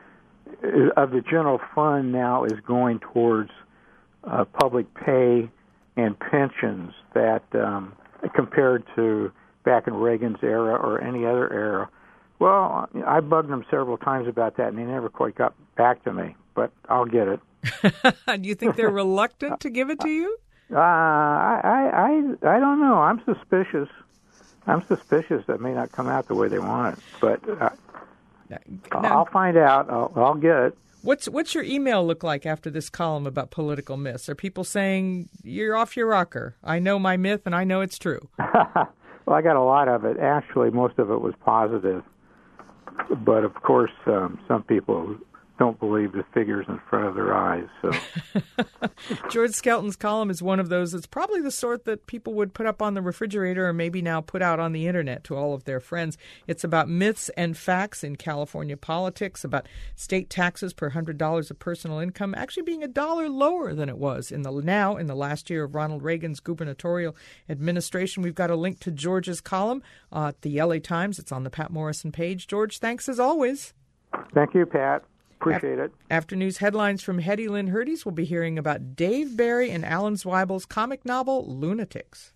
of the general fund now is going towards uh, public pay and pensions that um, compared to back in Reagan's era or any other era? Well, I bugged them several times about that, and they never quite got back to me, but I'll get it. Do you think they're reluctant to give it to you? Uh, I, I, I, I don't know. I'm suspicious. I'm suspicious that may not come out the way they want it, but uh, now, I'll find out. I'll, I'll get it. What's what's your email look like after this column about political myths? Are people saying, you're off your rocker? I know my myth, and I know it's true. Well, I got a lot of it. Actually, most of it was positive. But, of course, um, some people don't believe the figures in front of their eyes. So, George Skelton's column is one of those that's probably the sort that people would put up on the refrigerator or maybe now put out on the Internet to all of their friends. It's about myths and facts in California politics, about state taxes per one hundred dollars of personal income actually being a dollar lower than it was in the now in the last year of Ronald Reagan's gubernatorial administration. We've got a link to George's column uh, at the L A Times. It's on the Pat Morrison page. George, thanks as always. Thank you, Pat. Appreciate it. After news headlines from Hetty Lynn Hurdes, we'll be hearing about Dave Barry and Alan Zweibel's comic novel, Lunatics.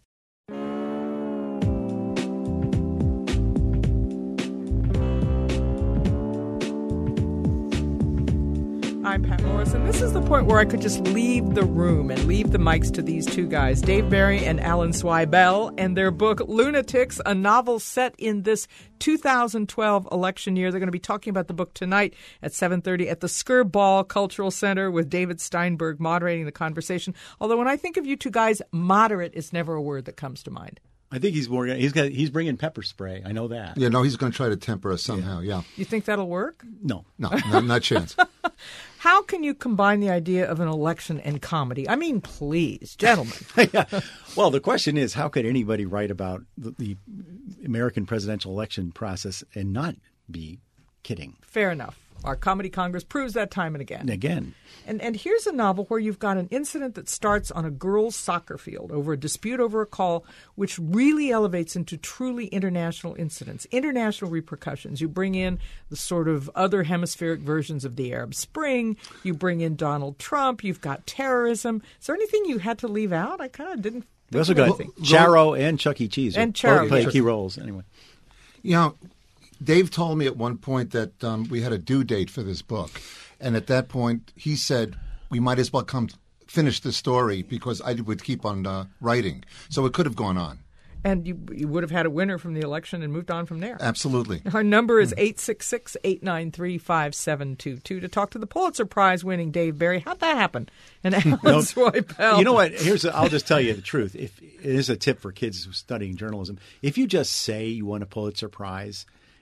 I'm Pat Morrison. This is the point where I could just leave the room and leave the mics to these two guys, Dave Barry and Alan Zweibel, and their book, Lunatics, a novel set in this two thousand twelve election year. They're going to be talking about the book tonight at seven thirty at the Skirball Cultural Center with David Steinberg moderating the conversation. Although when I think of you two guys, moderate is never a word that comes to mind. I think he's more. He's got. He's bringing pepper spray. I know that. Yeah, no, he's going to try to temper us somehow. Yeah. You think that'll work? No, no, not, not a chance. How can you combine the idea of an election and comedy? I mean, please, gentlemen. Yeah. Well, the question is, how could anybody write about the, the American presidential election process and not be kidding? Fair enough. Our Comedy Congress proves that time and again. And again. And and here's a novel where you've got an incident that starts on a girls' soccer field over a dispute over a call, which really elevates into truly international incidents, international repercussions. You bring in the sort of other hemispheric versions of the Arab Spring. You bring in Donald Trump. You've got terrorism. Is there anything you had to leave out? I kind of didn't. We also got Charo and Chuck E. Cheese. And Charo. Play key roles, anyway. You know, Dave told me at one point that um, we had a due date for this book. And at that point, he said, we might as well come finish the story because I would keep on uh, writing. So it could have gone on. And you you would have had a winner from the election and moved on from there. Absolutely. Our number is eight six six, eight nine three, five seven two two to talk to the Pulitzer Prize winning Dave Barry. How'd that happen? And Alan no, Zweibel. You know what? Here's a, I'll just tell you the truth. If it is a tip for kids studying journalism. If you just say you won a Pulitzer Prize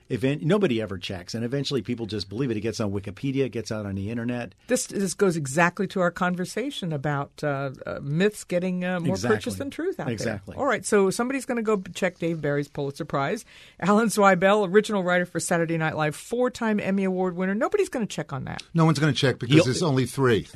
Event, nobody ever checks, and eventually people just believe it. It gets on Wikipedia, it gets out on the internet. This this goes exactly to our conversation about uh, uh, myths getting uh, more Exactly. purchase than truth out Exactly. there. All right, so somebody's going to go check Dave Barry's Pulitzer Prize. Alan Zweibel, original writer for Saturday Night Live, four-time Emmy Award winner. Nobody's going to check on that. No one's going to check because He'll- there's only three.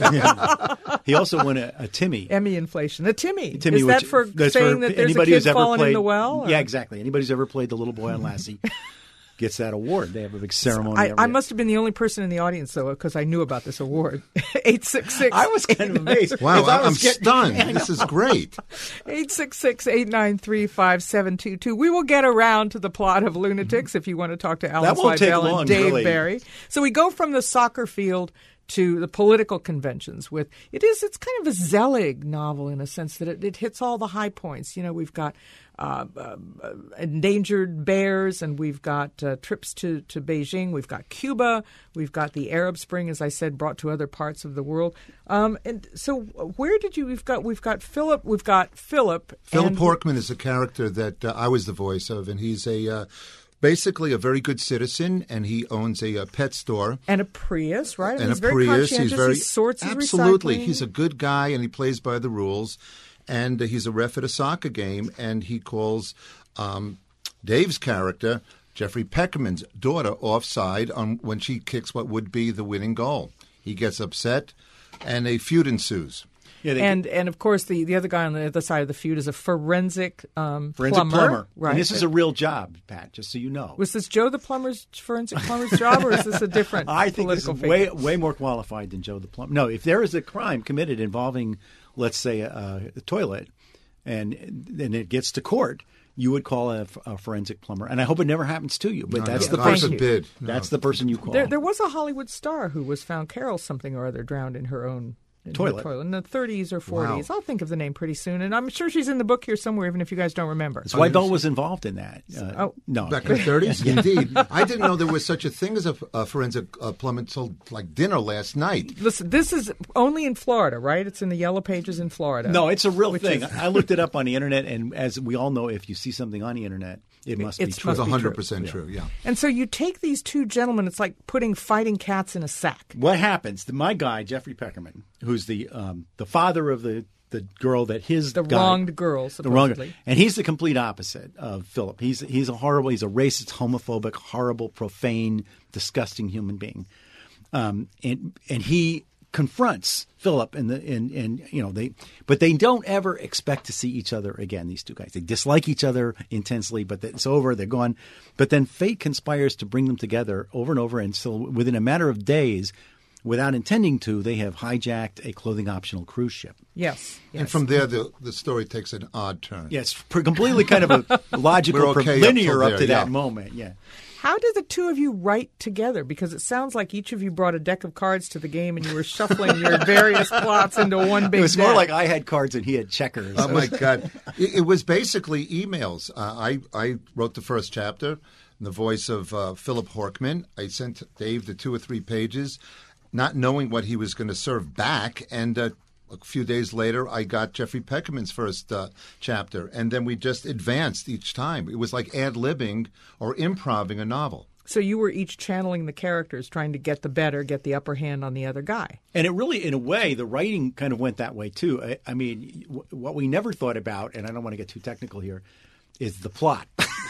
He also won a, a Timmy. Emmy inflation. A Timmy. Timmy, Is that which- for that's saying for that there's a anybody kid who's ever falling played, in the well? or- Yeah, exactly. Anybody who's ever played the little boy on Lassie gets that award. They have a big ceremony. I, every I year. must have been the only person in the audience, though, because I knew about this award. eight six six. I was kind of amazed. Wow, If I I'm was getting- stunned. I This know. is great. eight six six, eight nine three, five seven two two. We will get around to the plot of Lunatics if you want to talk to Alan That won't take Zweibel long, and Dave really. Barry. So we go from the soccer field to the political conventions with it is it's kind of a Zelig novel in a sense that it, it hits all the high points. You know, we've got uh, uh, endangered bears, and we've got uh, trips to, to Beijing. We've got Cuba. We've got the Arab Spring, as I said, brought to other parts of the world. Um, and so, where did you? We've got we've got Philip. We've got Philip. Philip and- Porkman is a character that uh, I was the voice of, and he's a uh, basically a very good citizen, and he owns a, uh pet store. And a Prius, right? I mean, and he's a very Prius. conscientious. He's very he sorts his absolutely. recycling. He's a good guy, and he plays by the rules. And uh, he's a ref at a soccer game, and he calls um, Dave's character, Jeffrey Peckerman's daughter, offside on when she kicks what would be the winning goal. He gets upset, and a feud ensues. Yeah, they- and and of course the, the other guy on the other side of the feud is a forensic um, Forensic plumber, plumber. right? And this is a real job, Pat, just so you know. Was this Joe the plumber's forensic plumber's job, or is this a different I think this political is figure? way way more qualified than Joe the plumber. No, if there is a crime committed involving, let's say, a, a toilet, and and it gets to court, you would call a, a forensic plumber. And I hope it never happens to you. But No, that's no, the God person. forbid. No. That's the person you call. There, there was a Hollywood star who was found, Carol something or other, drowned in her own in her Toilet. toilet in the thirties or forties. Wow. I'll think of the name pretty soon, and I'm sure she's in the book here somewhere, even if you guys don't remember. Zweibel was involved in that. Uh, Oh. no, Back in the thirties? Indeed. I didn't know there was such a thing as a, a forensic uh, plumber until like dinner last night. Listen, this is only in Florida, right? It's in the Yellow Pages in Florida. No, it's a real which thing. is- I looked it up on the internet, and as we all know, if you see something on the internet, it must It's be true. must It's be one hundred true. percent true, yeah. And so you take these two gentlemen, it's like putting fighting cats in a sack. What happens? The, my guy, Jeffrey Peckerman, who's the um, the father of the, the girl that his The guy, wronged girl, the wronged, supposedly. and he's the complete opposite of Philip. He's he's a horrible, he's a racist, homophobic, horrible, profane, disgusting human being, um, and and he confronts Philip and the and and you know they, but they don't ever expect to see each other again. These two guys, they dislike each other intensely, but it's over. They're gone. But then fate conspires to bring them together over and over, and so within a matter of days, without intending to, they have hijacked a clothing optional cruise ship. Yes. And from there, the the story takes an odd turn. Yeah, it's pr- completely kind of a logical, We're okay up linear till up, there, to that yeah. moment. Yeah. How did the two of you write together? Because it sounds like each of you brought a deck of cards to the game and you were shuffling your various plots into one big It was more deck. like I had cards and he had checkers. Oh my God! It, it was basically emails. Uh, I I wrote the first chapter, in the voice of uh, Philip Horkman. I sent Dave the two or three pages, not knowing what he was going to serve back, and uh, a few days later, I got Jeffrey Peckerman's first uh, chapter, and then we just advanced each time. It was like ad-libbing or improving a novel. So you were each channeling the characters, trying to get the better, get the upper hand on the other guy. And it really, in a way, the writing kind of went that way too. I, I mean, w- what we never thought about, and I don't want to get too technical here, is the plot.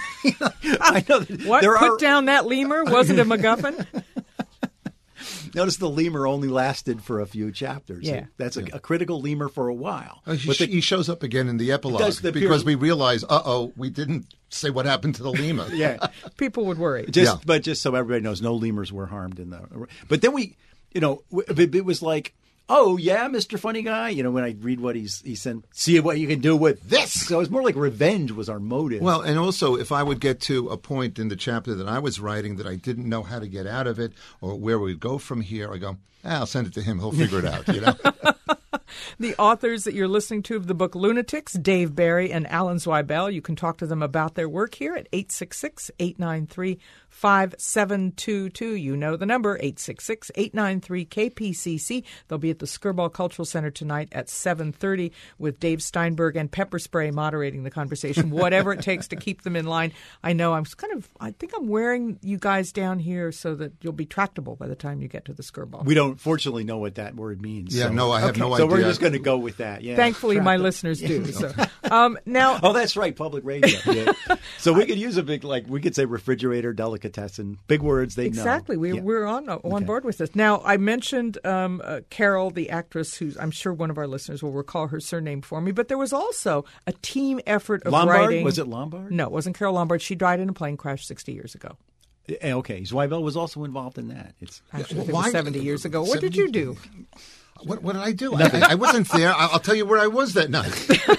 I know that What? there Put are. down that lemur? Wasn't a MacGuffin? Notice the lemur only lasted for a few chapters. Yeah. That's a, a critical lemur for a while. Uh, he, But the- he shows up again in the epilogue does the because period- we realize, uh-oh, we didn't say what happened to the lemur. yeah. People would worry. Just, Yeah. but just so everybody knows, no lemurs were harmed in the. But then we, you know, it, it was like, oh yeah, Mister Funny Guy. You know, when I read what he's he sent, see what you can do with this. So it was more like revenge was our motive. Well, and also, if I would get to a point in the chapter that I was writing that I didn't know how to get out of it or where we'd go from here, I go, ah, I'll send it to him. He'll figure it out, you know? The authors that you're listening to of the book Lunatics, Dave Barry and Alan Zweibel. You can talk to them about their work here at eight six six, eight nine three, five seven two two. You know the number, eight six six, eight nine three, K P C C. They'll be at the Skirball Cultural Center tonight at seven thirty with Dave Steinberg and Pepper Spray moderating the conversation, whatever it takes to keep them in line. I know I'm kind of, I think I'm wearing you guys down here so that you'll be tractable by the time you get to the Skirball. We don't fortunately know what that word means. Yeah, so. no, I have okay. no so idea. So we're just going to go with that. Yeah. Thankfully, Track my it. listeners do. So um, now, oh, that's right, public radio. Yeah. So we could use a big, like we could say refrigerator, delicatessen, big words. They exactly. know. We Yeah. we're on on Okay. board with this. Now, I mentioned um, uh, Carol, the actress, who's I'm sure one of our listeners will recall her surname for me. But there was also a team effort of Lombard? writing. Was it Lombard? No, it wasn't Carol Lombard. She died in a plane crash sixty years ago. Okay, Zweibel was also involved in that. It's actually it was seventy years ago. What did you do? What, what did I do? I, I wasn't there. I'll, I'll tell you where I was that night.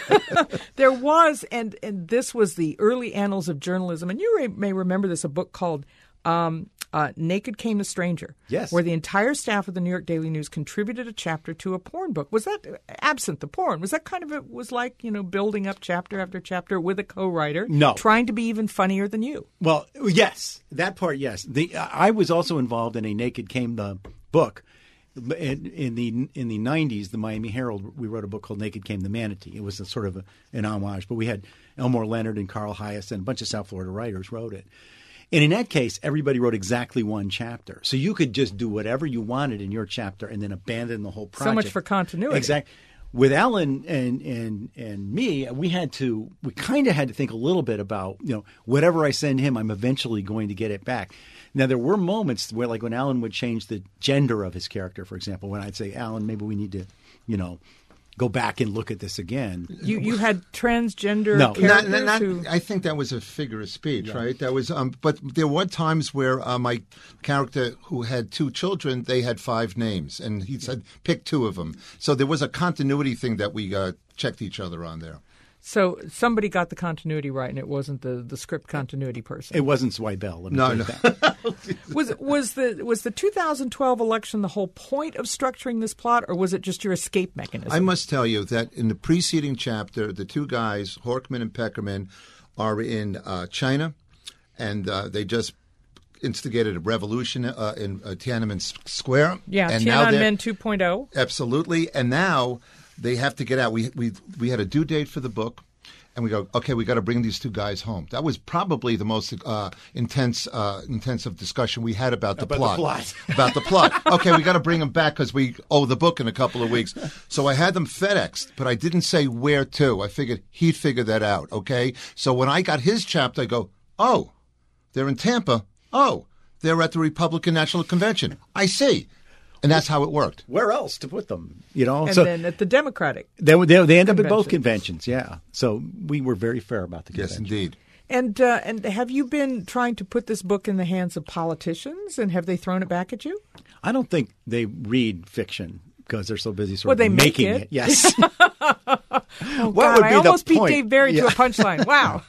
There was, and and this was the early annals of journalism. And you may remember this, a book called um, uh, Naked Came the Stranger. Yes. Where the entire staff of the New York Daily News contributed a chapter to a porn book. Was that, absent the porn, was that kind of, it was like, you know, building up chapter after chapter with a co-writer? No. Trying to be even funnier than you? Well, yes. That part, yes. The I was also involved in a Naked Came the book. In, in the in the nineties, the Miami Herald, we wrote a book called Naked Came the Manatee. It was a sort of a, an homage, but we had Elmore Leonard and Carl Hyas and a bunch of South Florida writers wrote it. And in that case, everybody wrote exactly one chapter. So you could just do whatever you wanted in your chapter and then abandon the whole project. So much for continuity. Exactly. With Alan and, and, and me, we had to – we kind of had to think a little bit about, you know, whatever I send him, I'm eventually going to get it back. Now, there were moments where, like when Alan would change the gender of his character, for example, when I'd say, Alan, maybe we need to, you know, go back and look at this again. You you had transgender no, characters not, not, who... I think that was a figure of speech, Yeah. right? That was, um, but there were times where uh, my character, who had two children, they had five names, and he said, pick two of them. So there was a continuity thing that we uh, checked each other on there. So somebody got the continuity right, and it wasn't the, the script continuity person. It wasn't Zweibel. Let me No, tell you no. that. was was the was the two thousand twelve election the whole point of structuring this plot, or was it just your escape mechanism? I must tell you that in the preceding chapter, the two guys, Horkman and Peckerman, are in uh, China, and uh, they just instigated a revolution uh, in uh, Tiananmen S- Square. Yeah, and now they're- Tiananmen two point oh. Absolutely. And now they have to get out. We we we had a due date for the book, and we go, okay, we got to bring these two guys home. That was probably the most uh, intense, uh, intensive discussion we had about the About the plot. plot. about the plot. Okay, we got to bring them back because we owe the book in a couple of weeks. So I had them FedExed, but I didn't say where to. I figured he'd figure that out. Okay, so when I got his chapter, I go, oh, they're in Tampa. Oh, they're at the Republican National Convention. I see. And that's how it worked. Where else to put them? You know, And so then at the Democratic. they they, they end up at both conventions. conventions. Yeah, so we were very fair about the Yes, convention. indeed. And uh, and have you been trying to put this book in the hands of politicians, and have they thrown it back at you? I don't think they read fiction because they're so busy sort Well, of they make making it. it. Yes. Oh, What God, would I be the almost beat point? Dave Barry Yeah. to a punchline. Wow.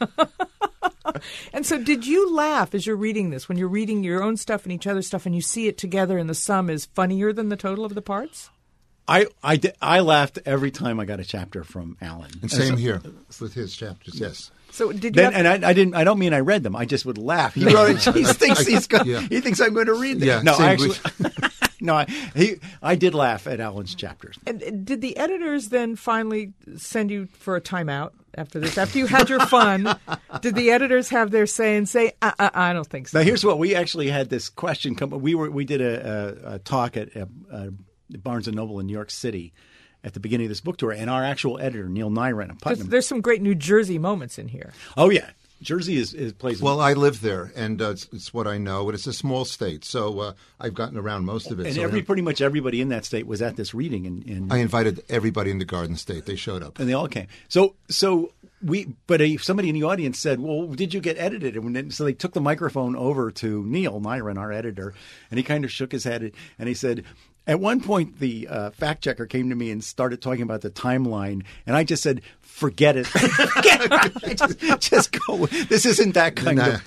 And so did you laugh as you're reading this, when you're reading your own stuff and each other's stuff, and you see it together and the sum is funnier than the total of the parts? I, I, di- I laughed every time I got a chapter from Alan. And same so- here with his chapters, yes. So did you Then, have- and I, I didn't. I don't mean I read them. I just would laugh. He wrote it. He thinks he's going. Yeah. He thinks I'm going to read them. Yeah, no, same I actually. no, I, he. I did laugh at Alan's chapters. And did the editors then finally send you for a timeout after this? After you had your fun, did the editors have their say and say, uh, uh, I don't think so? Now, here's what we actually had this question come. We were we did a, a, a talk at a, a Barnes and Noble in New York City at the beginning of this book tour, and our actual editor Neil Nyren of There's, Putnam. there's some great New Jersey moments in here. Oh yeah, Jersey is, is plays. Well, I live there, and uh, it's, it's what I know. And it's a small state, so uh, I've gotten around most of it. and so I every have- pretty much everybody in that state was at this reading, and, and I invited everybody in the Garden State. They showed up. and they all came. So so we, but a, somebody in the audience said, "Well, did you get edited?" And then, so they took the microphone over to Neil Nyren, our editor, and he kind of shook his head and he said, at one point, the uh, fact checker came to me and started talking about the timeline, and I just said, "Forget it, Forget it. just, just go. This isn't that kind Nah. of book."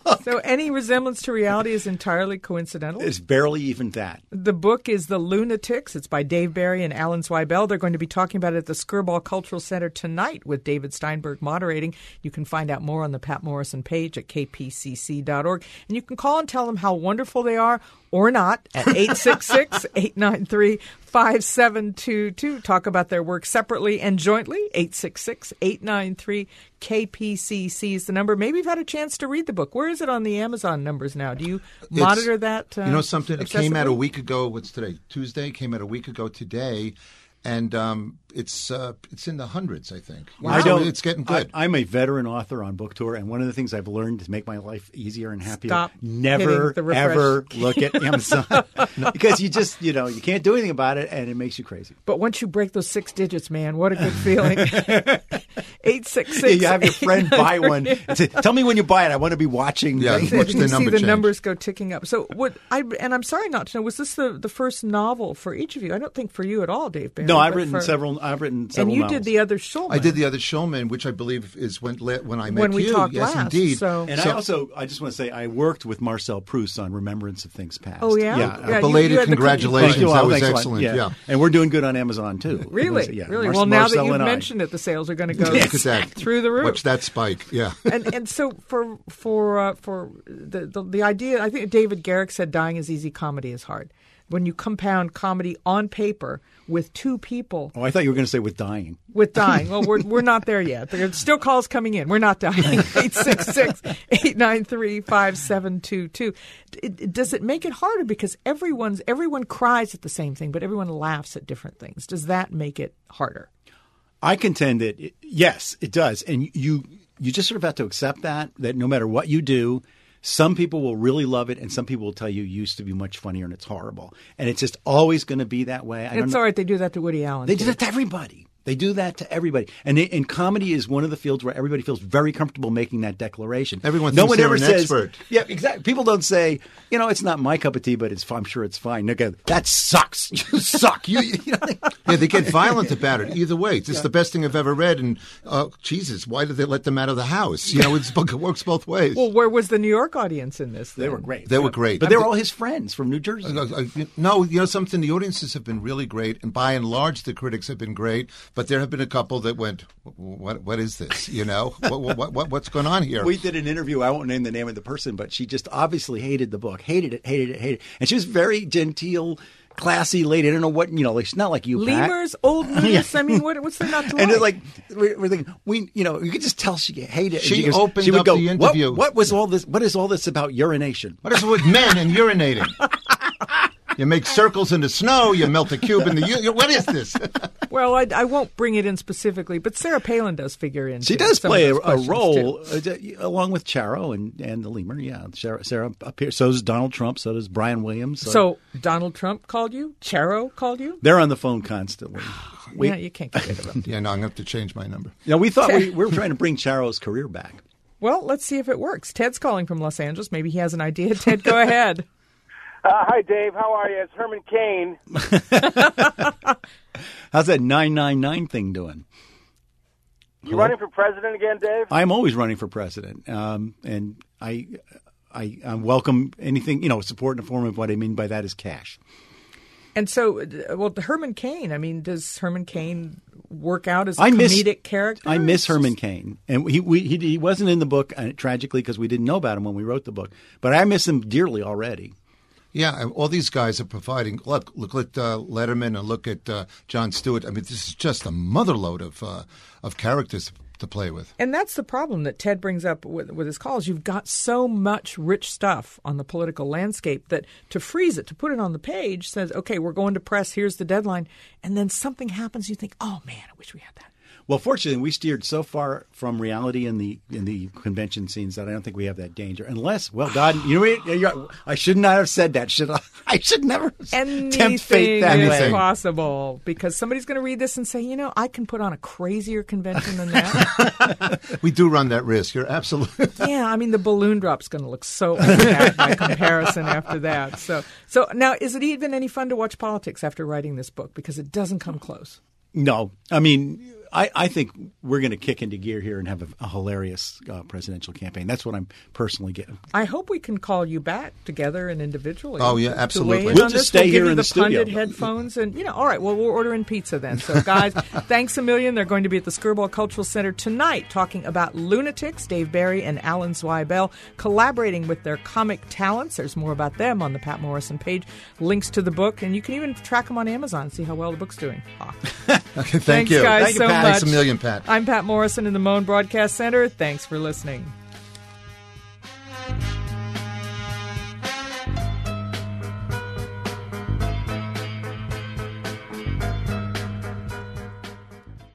book. So any resemblance to reality is entirely coincidental? It's barely even that. The book is The Lunatics. It's by Dave Barry and Alan Zweibel. They're going to be talking about it at the Skirball Cultural Center tonight with David Steinberg moderating. You can find out more on the Pat Morrison page at k p c c dot org. And you can call and tell them how wonderful they are or not at eight six six, eight nine three, five seven two two. Talk about their work separately and jointly. eight six six, eight nine three, K P C C is the number. Maybe you've had a chance to read the book. Where is it on the Amazon numbers now? Do you monitor It's, that? Uh, you know something? It came out a excessively? week ago. What's today? Tuesday. Came out a week ago today. And um, it's uh, it's in the hundreds, I think. I So don't, it's getting good. I, I'm a veteran author on book tour, and one of the things I've learned to make my life easier and happier: Stop never hitting the refresh ever key. look at Amazon because you just you know you can't do anything about it, and it makes you crazy. But once you break those six digits, man, what a good feeling. eight six Yeah, six. you have your friend buy one. And say, tell me when you buy it. I want to be watching. Yeah, things. watch the you see number the change. numbers go ticking up. So what I and I'm sorry not to know, was this the, the first novel for each of you? I don't think for you at all, Dave Barry. No, I've but written for- several. I've written several. And you novels. did the other Shulman. I did the other Showman, which I believe is when when I met When we you. talked yes, last, indeed. so- And I also, I just want to say, I worked with Marcel Proust on Remembrance of Things Past. Oh, yeah? Yeah. Yeah, you- Belated you had the- congratulations. Thank you. That Oh, was thanks a lot. excellent. Yeah. Yeah. And we're doing good on Amazon, too. Really? Yeah. Really? Mar- Well, now Marcel that you've and I. mentioned it, the sales are going to go Look at that. through the roof. Watch that spike. Yeah. and and so for for uh, for the, the the idea, I think David Garrick said, "Dying is easy, comedy is hard." When you compound comedy on paper with two people Oh, I thought you were going to say with dying. with dying, well, we're we're not there yet. There's still calls coming in. We're not dying. eight six six, eight nine three, five seven two two. Does it make it harder because everyone's everyone cries at the same thing, but everyone laughs at different things? Does that make it harder? I contend that it, yes, it does, and you you just sort of have to accept that that no matter what you do, some people will really love it, and some people will tell you it used to be much funnier and it's horrible, and it's just always going to be that way. I don't It's know. all right. They do that to Woody Allen. They too. do that to everybody. They do that to everybody, and they, and comedy is one of the fields where everybody feels very comfortable making that declaration. Everyone no thinks one they're ever an says, expert. "Yeah, exactly." People don't say, "You know, it's not my cup of tea, but it's I'm sure it's fine." They go, "That sucks. You suck." You, you know, Yeah, they get violent about it. Either way, it's the best thing I've ever read. And uh, Jesus, why did they let them out of the house? You know, it's, it works both ways. Well, where was the New York audience in this? they then? were great. They were great. but they were all his friends from New Jersey. Uh, uh, No, you know something? The audiences have been really great, and by and large, the critics have been great. But there have been a couple that went, "What? What is this? You know, what, what, what, what's going on here?" We did an interview. I won't name the name of the person, but she just obviously hated the book, hated it, hated it, hated it. And she was very genteel, classy lady. I don't know what, you know, like, she's not like you, Pat. Lemurs, old news. I mean, what, what's there not to And it's like? like we're, we're thinking, we, you know, you could just tell she hated it. And She goes- opened she would up go, the "What- interview." What, was all this? What is all this about urination? What is it with men and urinating? You make circles in the snow. You melt a cube in the. U- what is this? Well, I, I won't bring it in specifically, but Sarah Palin does figure in. She too, does some of play a, those a questions, role too. uh, along with Charo and, and the lemur. Yeah, Sarah, Sarah appears. So does Donald Trump. So does Brian Williams. So, So Donald Trump called you? Charo called you? they're on the phone constantly. We, yeah, you can't get rid of them. Yeah, no, I'm going to have to change my number. you know, we thought we, we were trying to bring Charo's career back. Well, let's see if it works. Ted's calling from Los Angeles. Maybe he has an idea. Ted, go ahead. Uh, hi, Dave. How are you? It's Herman Cain. How's that nine nine nine thing doing? You running for president again, Dave? I'm always running for president, um, and I, I, I welcome anything, you know, support in the form of what I mean by that is cash. And so, uh, well, Herman Cain, I mean, does Herman Cain work out as a I miss, comedic character? I miss Herman Cain, and he we, he, he wasn't in the book uh, tragically because we didn't know about him when we wrote the book. But I miss him dearly already. Yeah, and all these guys are providing. Look, look at uh, Letterman and look at uh, Jon Stewart. I mean, this is just a motherload of uh, of characters to play with. And that's the problem that Ted brings up with, with his calls. You've got so much rich stuff on the political landscape that to freeze it, to put it on the page, says, okay, we're going to press, here's the deadline. And then something happens, you think, oh, man, I wish we had that. Well, fortunately, we steered so far from reality in the in the convention scenes that I don't think we have that danger. Unless, well, God, you know, what? You're- I should not have said that. Should I? I should never tempt fate Anything that is way. possible because somebody's going to read this and say, you know, I can put on a crazier convention than that. We do run that risk. You're absolutely. Yeah, I mean, the balloon drop's going to look so bad by comparison after that. So, so now, is it even any fun to watch politics after writing this book? Because it doesn't come close. No, I mean, I, I think we're going to kick into gear here and have a, a hilarious uh, presidential campaign. That's what I'm personally getting. I hope we can call you back together and individually. Oh, yeah, to absolutely. weigh in We'll on just this. stay we'll here give you in the, the studio. pundit headphones, and you know. All right. Well, we're ordering pizza then. So, guys, thanks a million. They're going to be at the Skirball Cultural Center tonight, talking about lunatics. Dave Barry and Alan Zweibel collaborating with their comic talents. There's more about them on the Pat Morrison page. Links to the book, and you can even track them on Amazon and see how well the book's doing. Ah. Okay, thank Thanks, you. guys, Thank you, so Pat. much. Thanks a million, Pat. I'm Pat Morrison in the Moan Broadcast Center. Thanks for listening.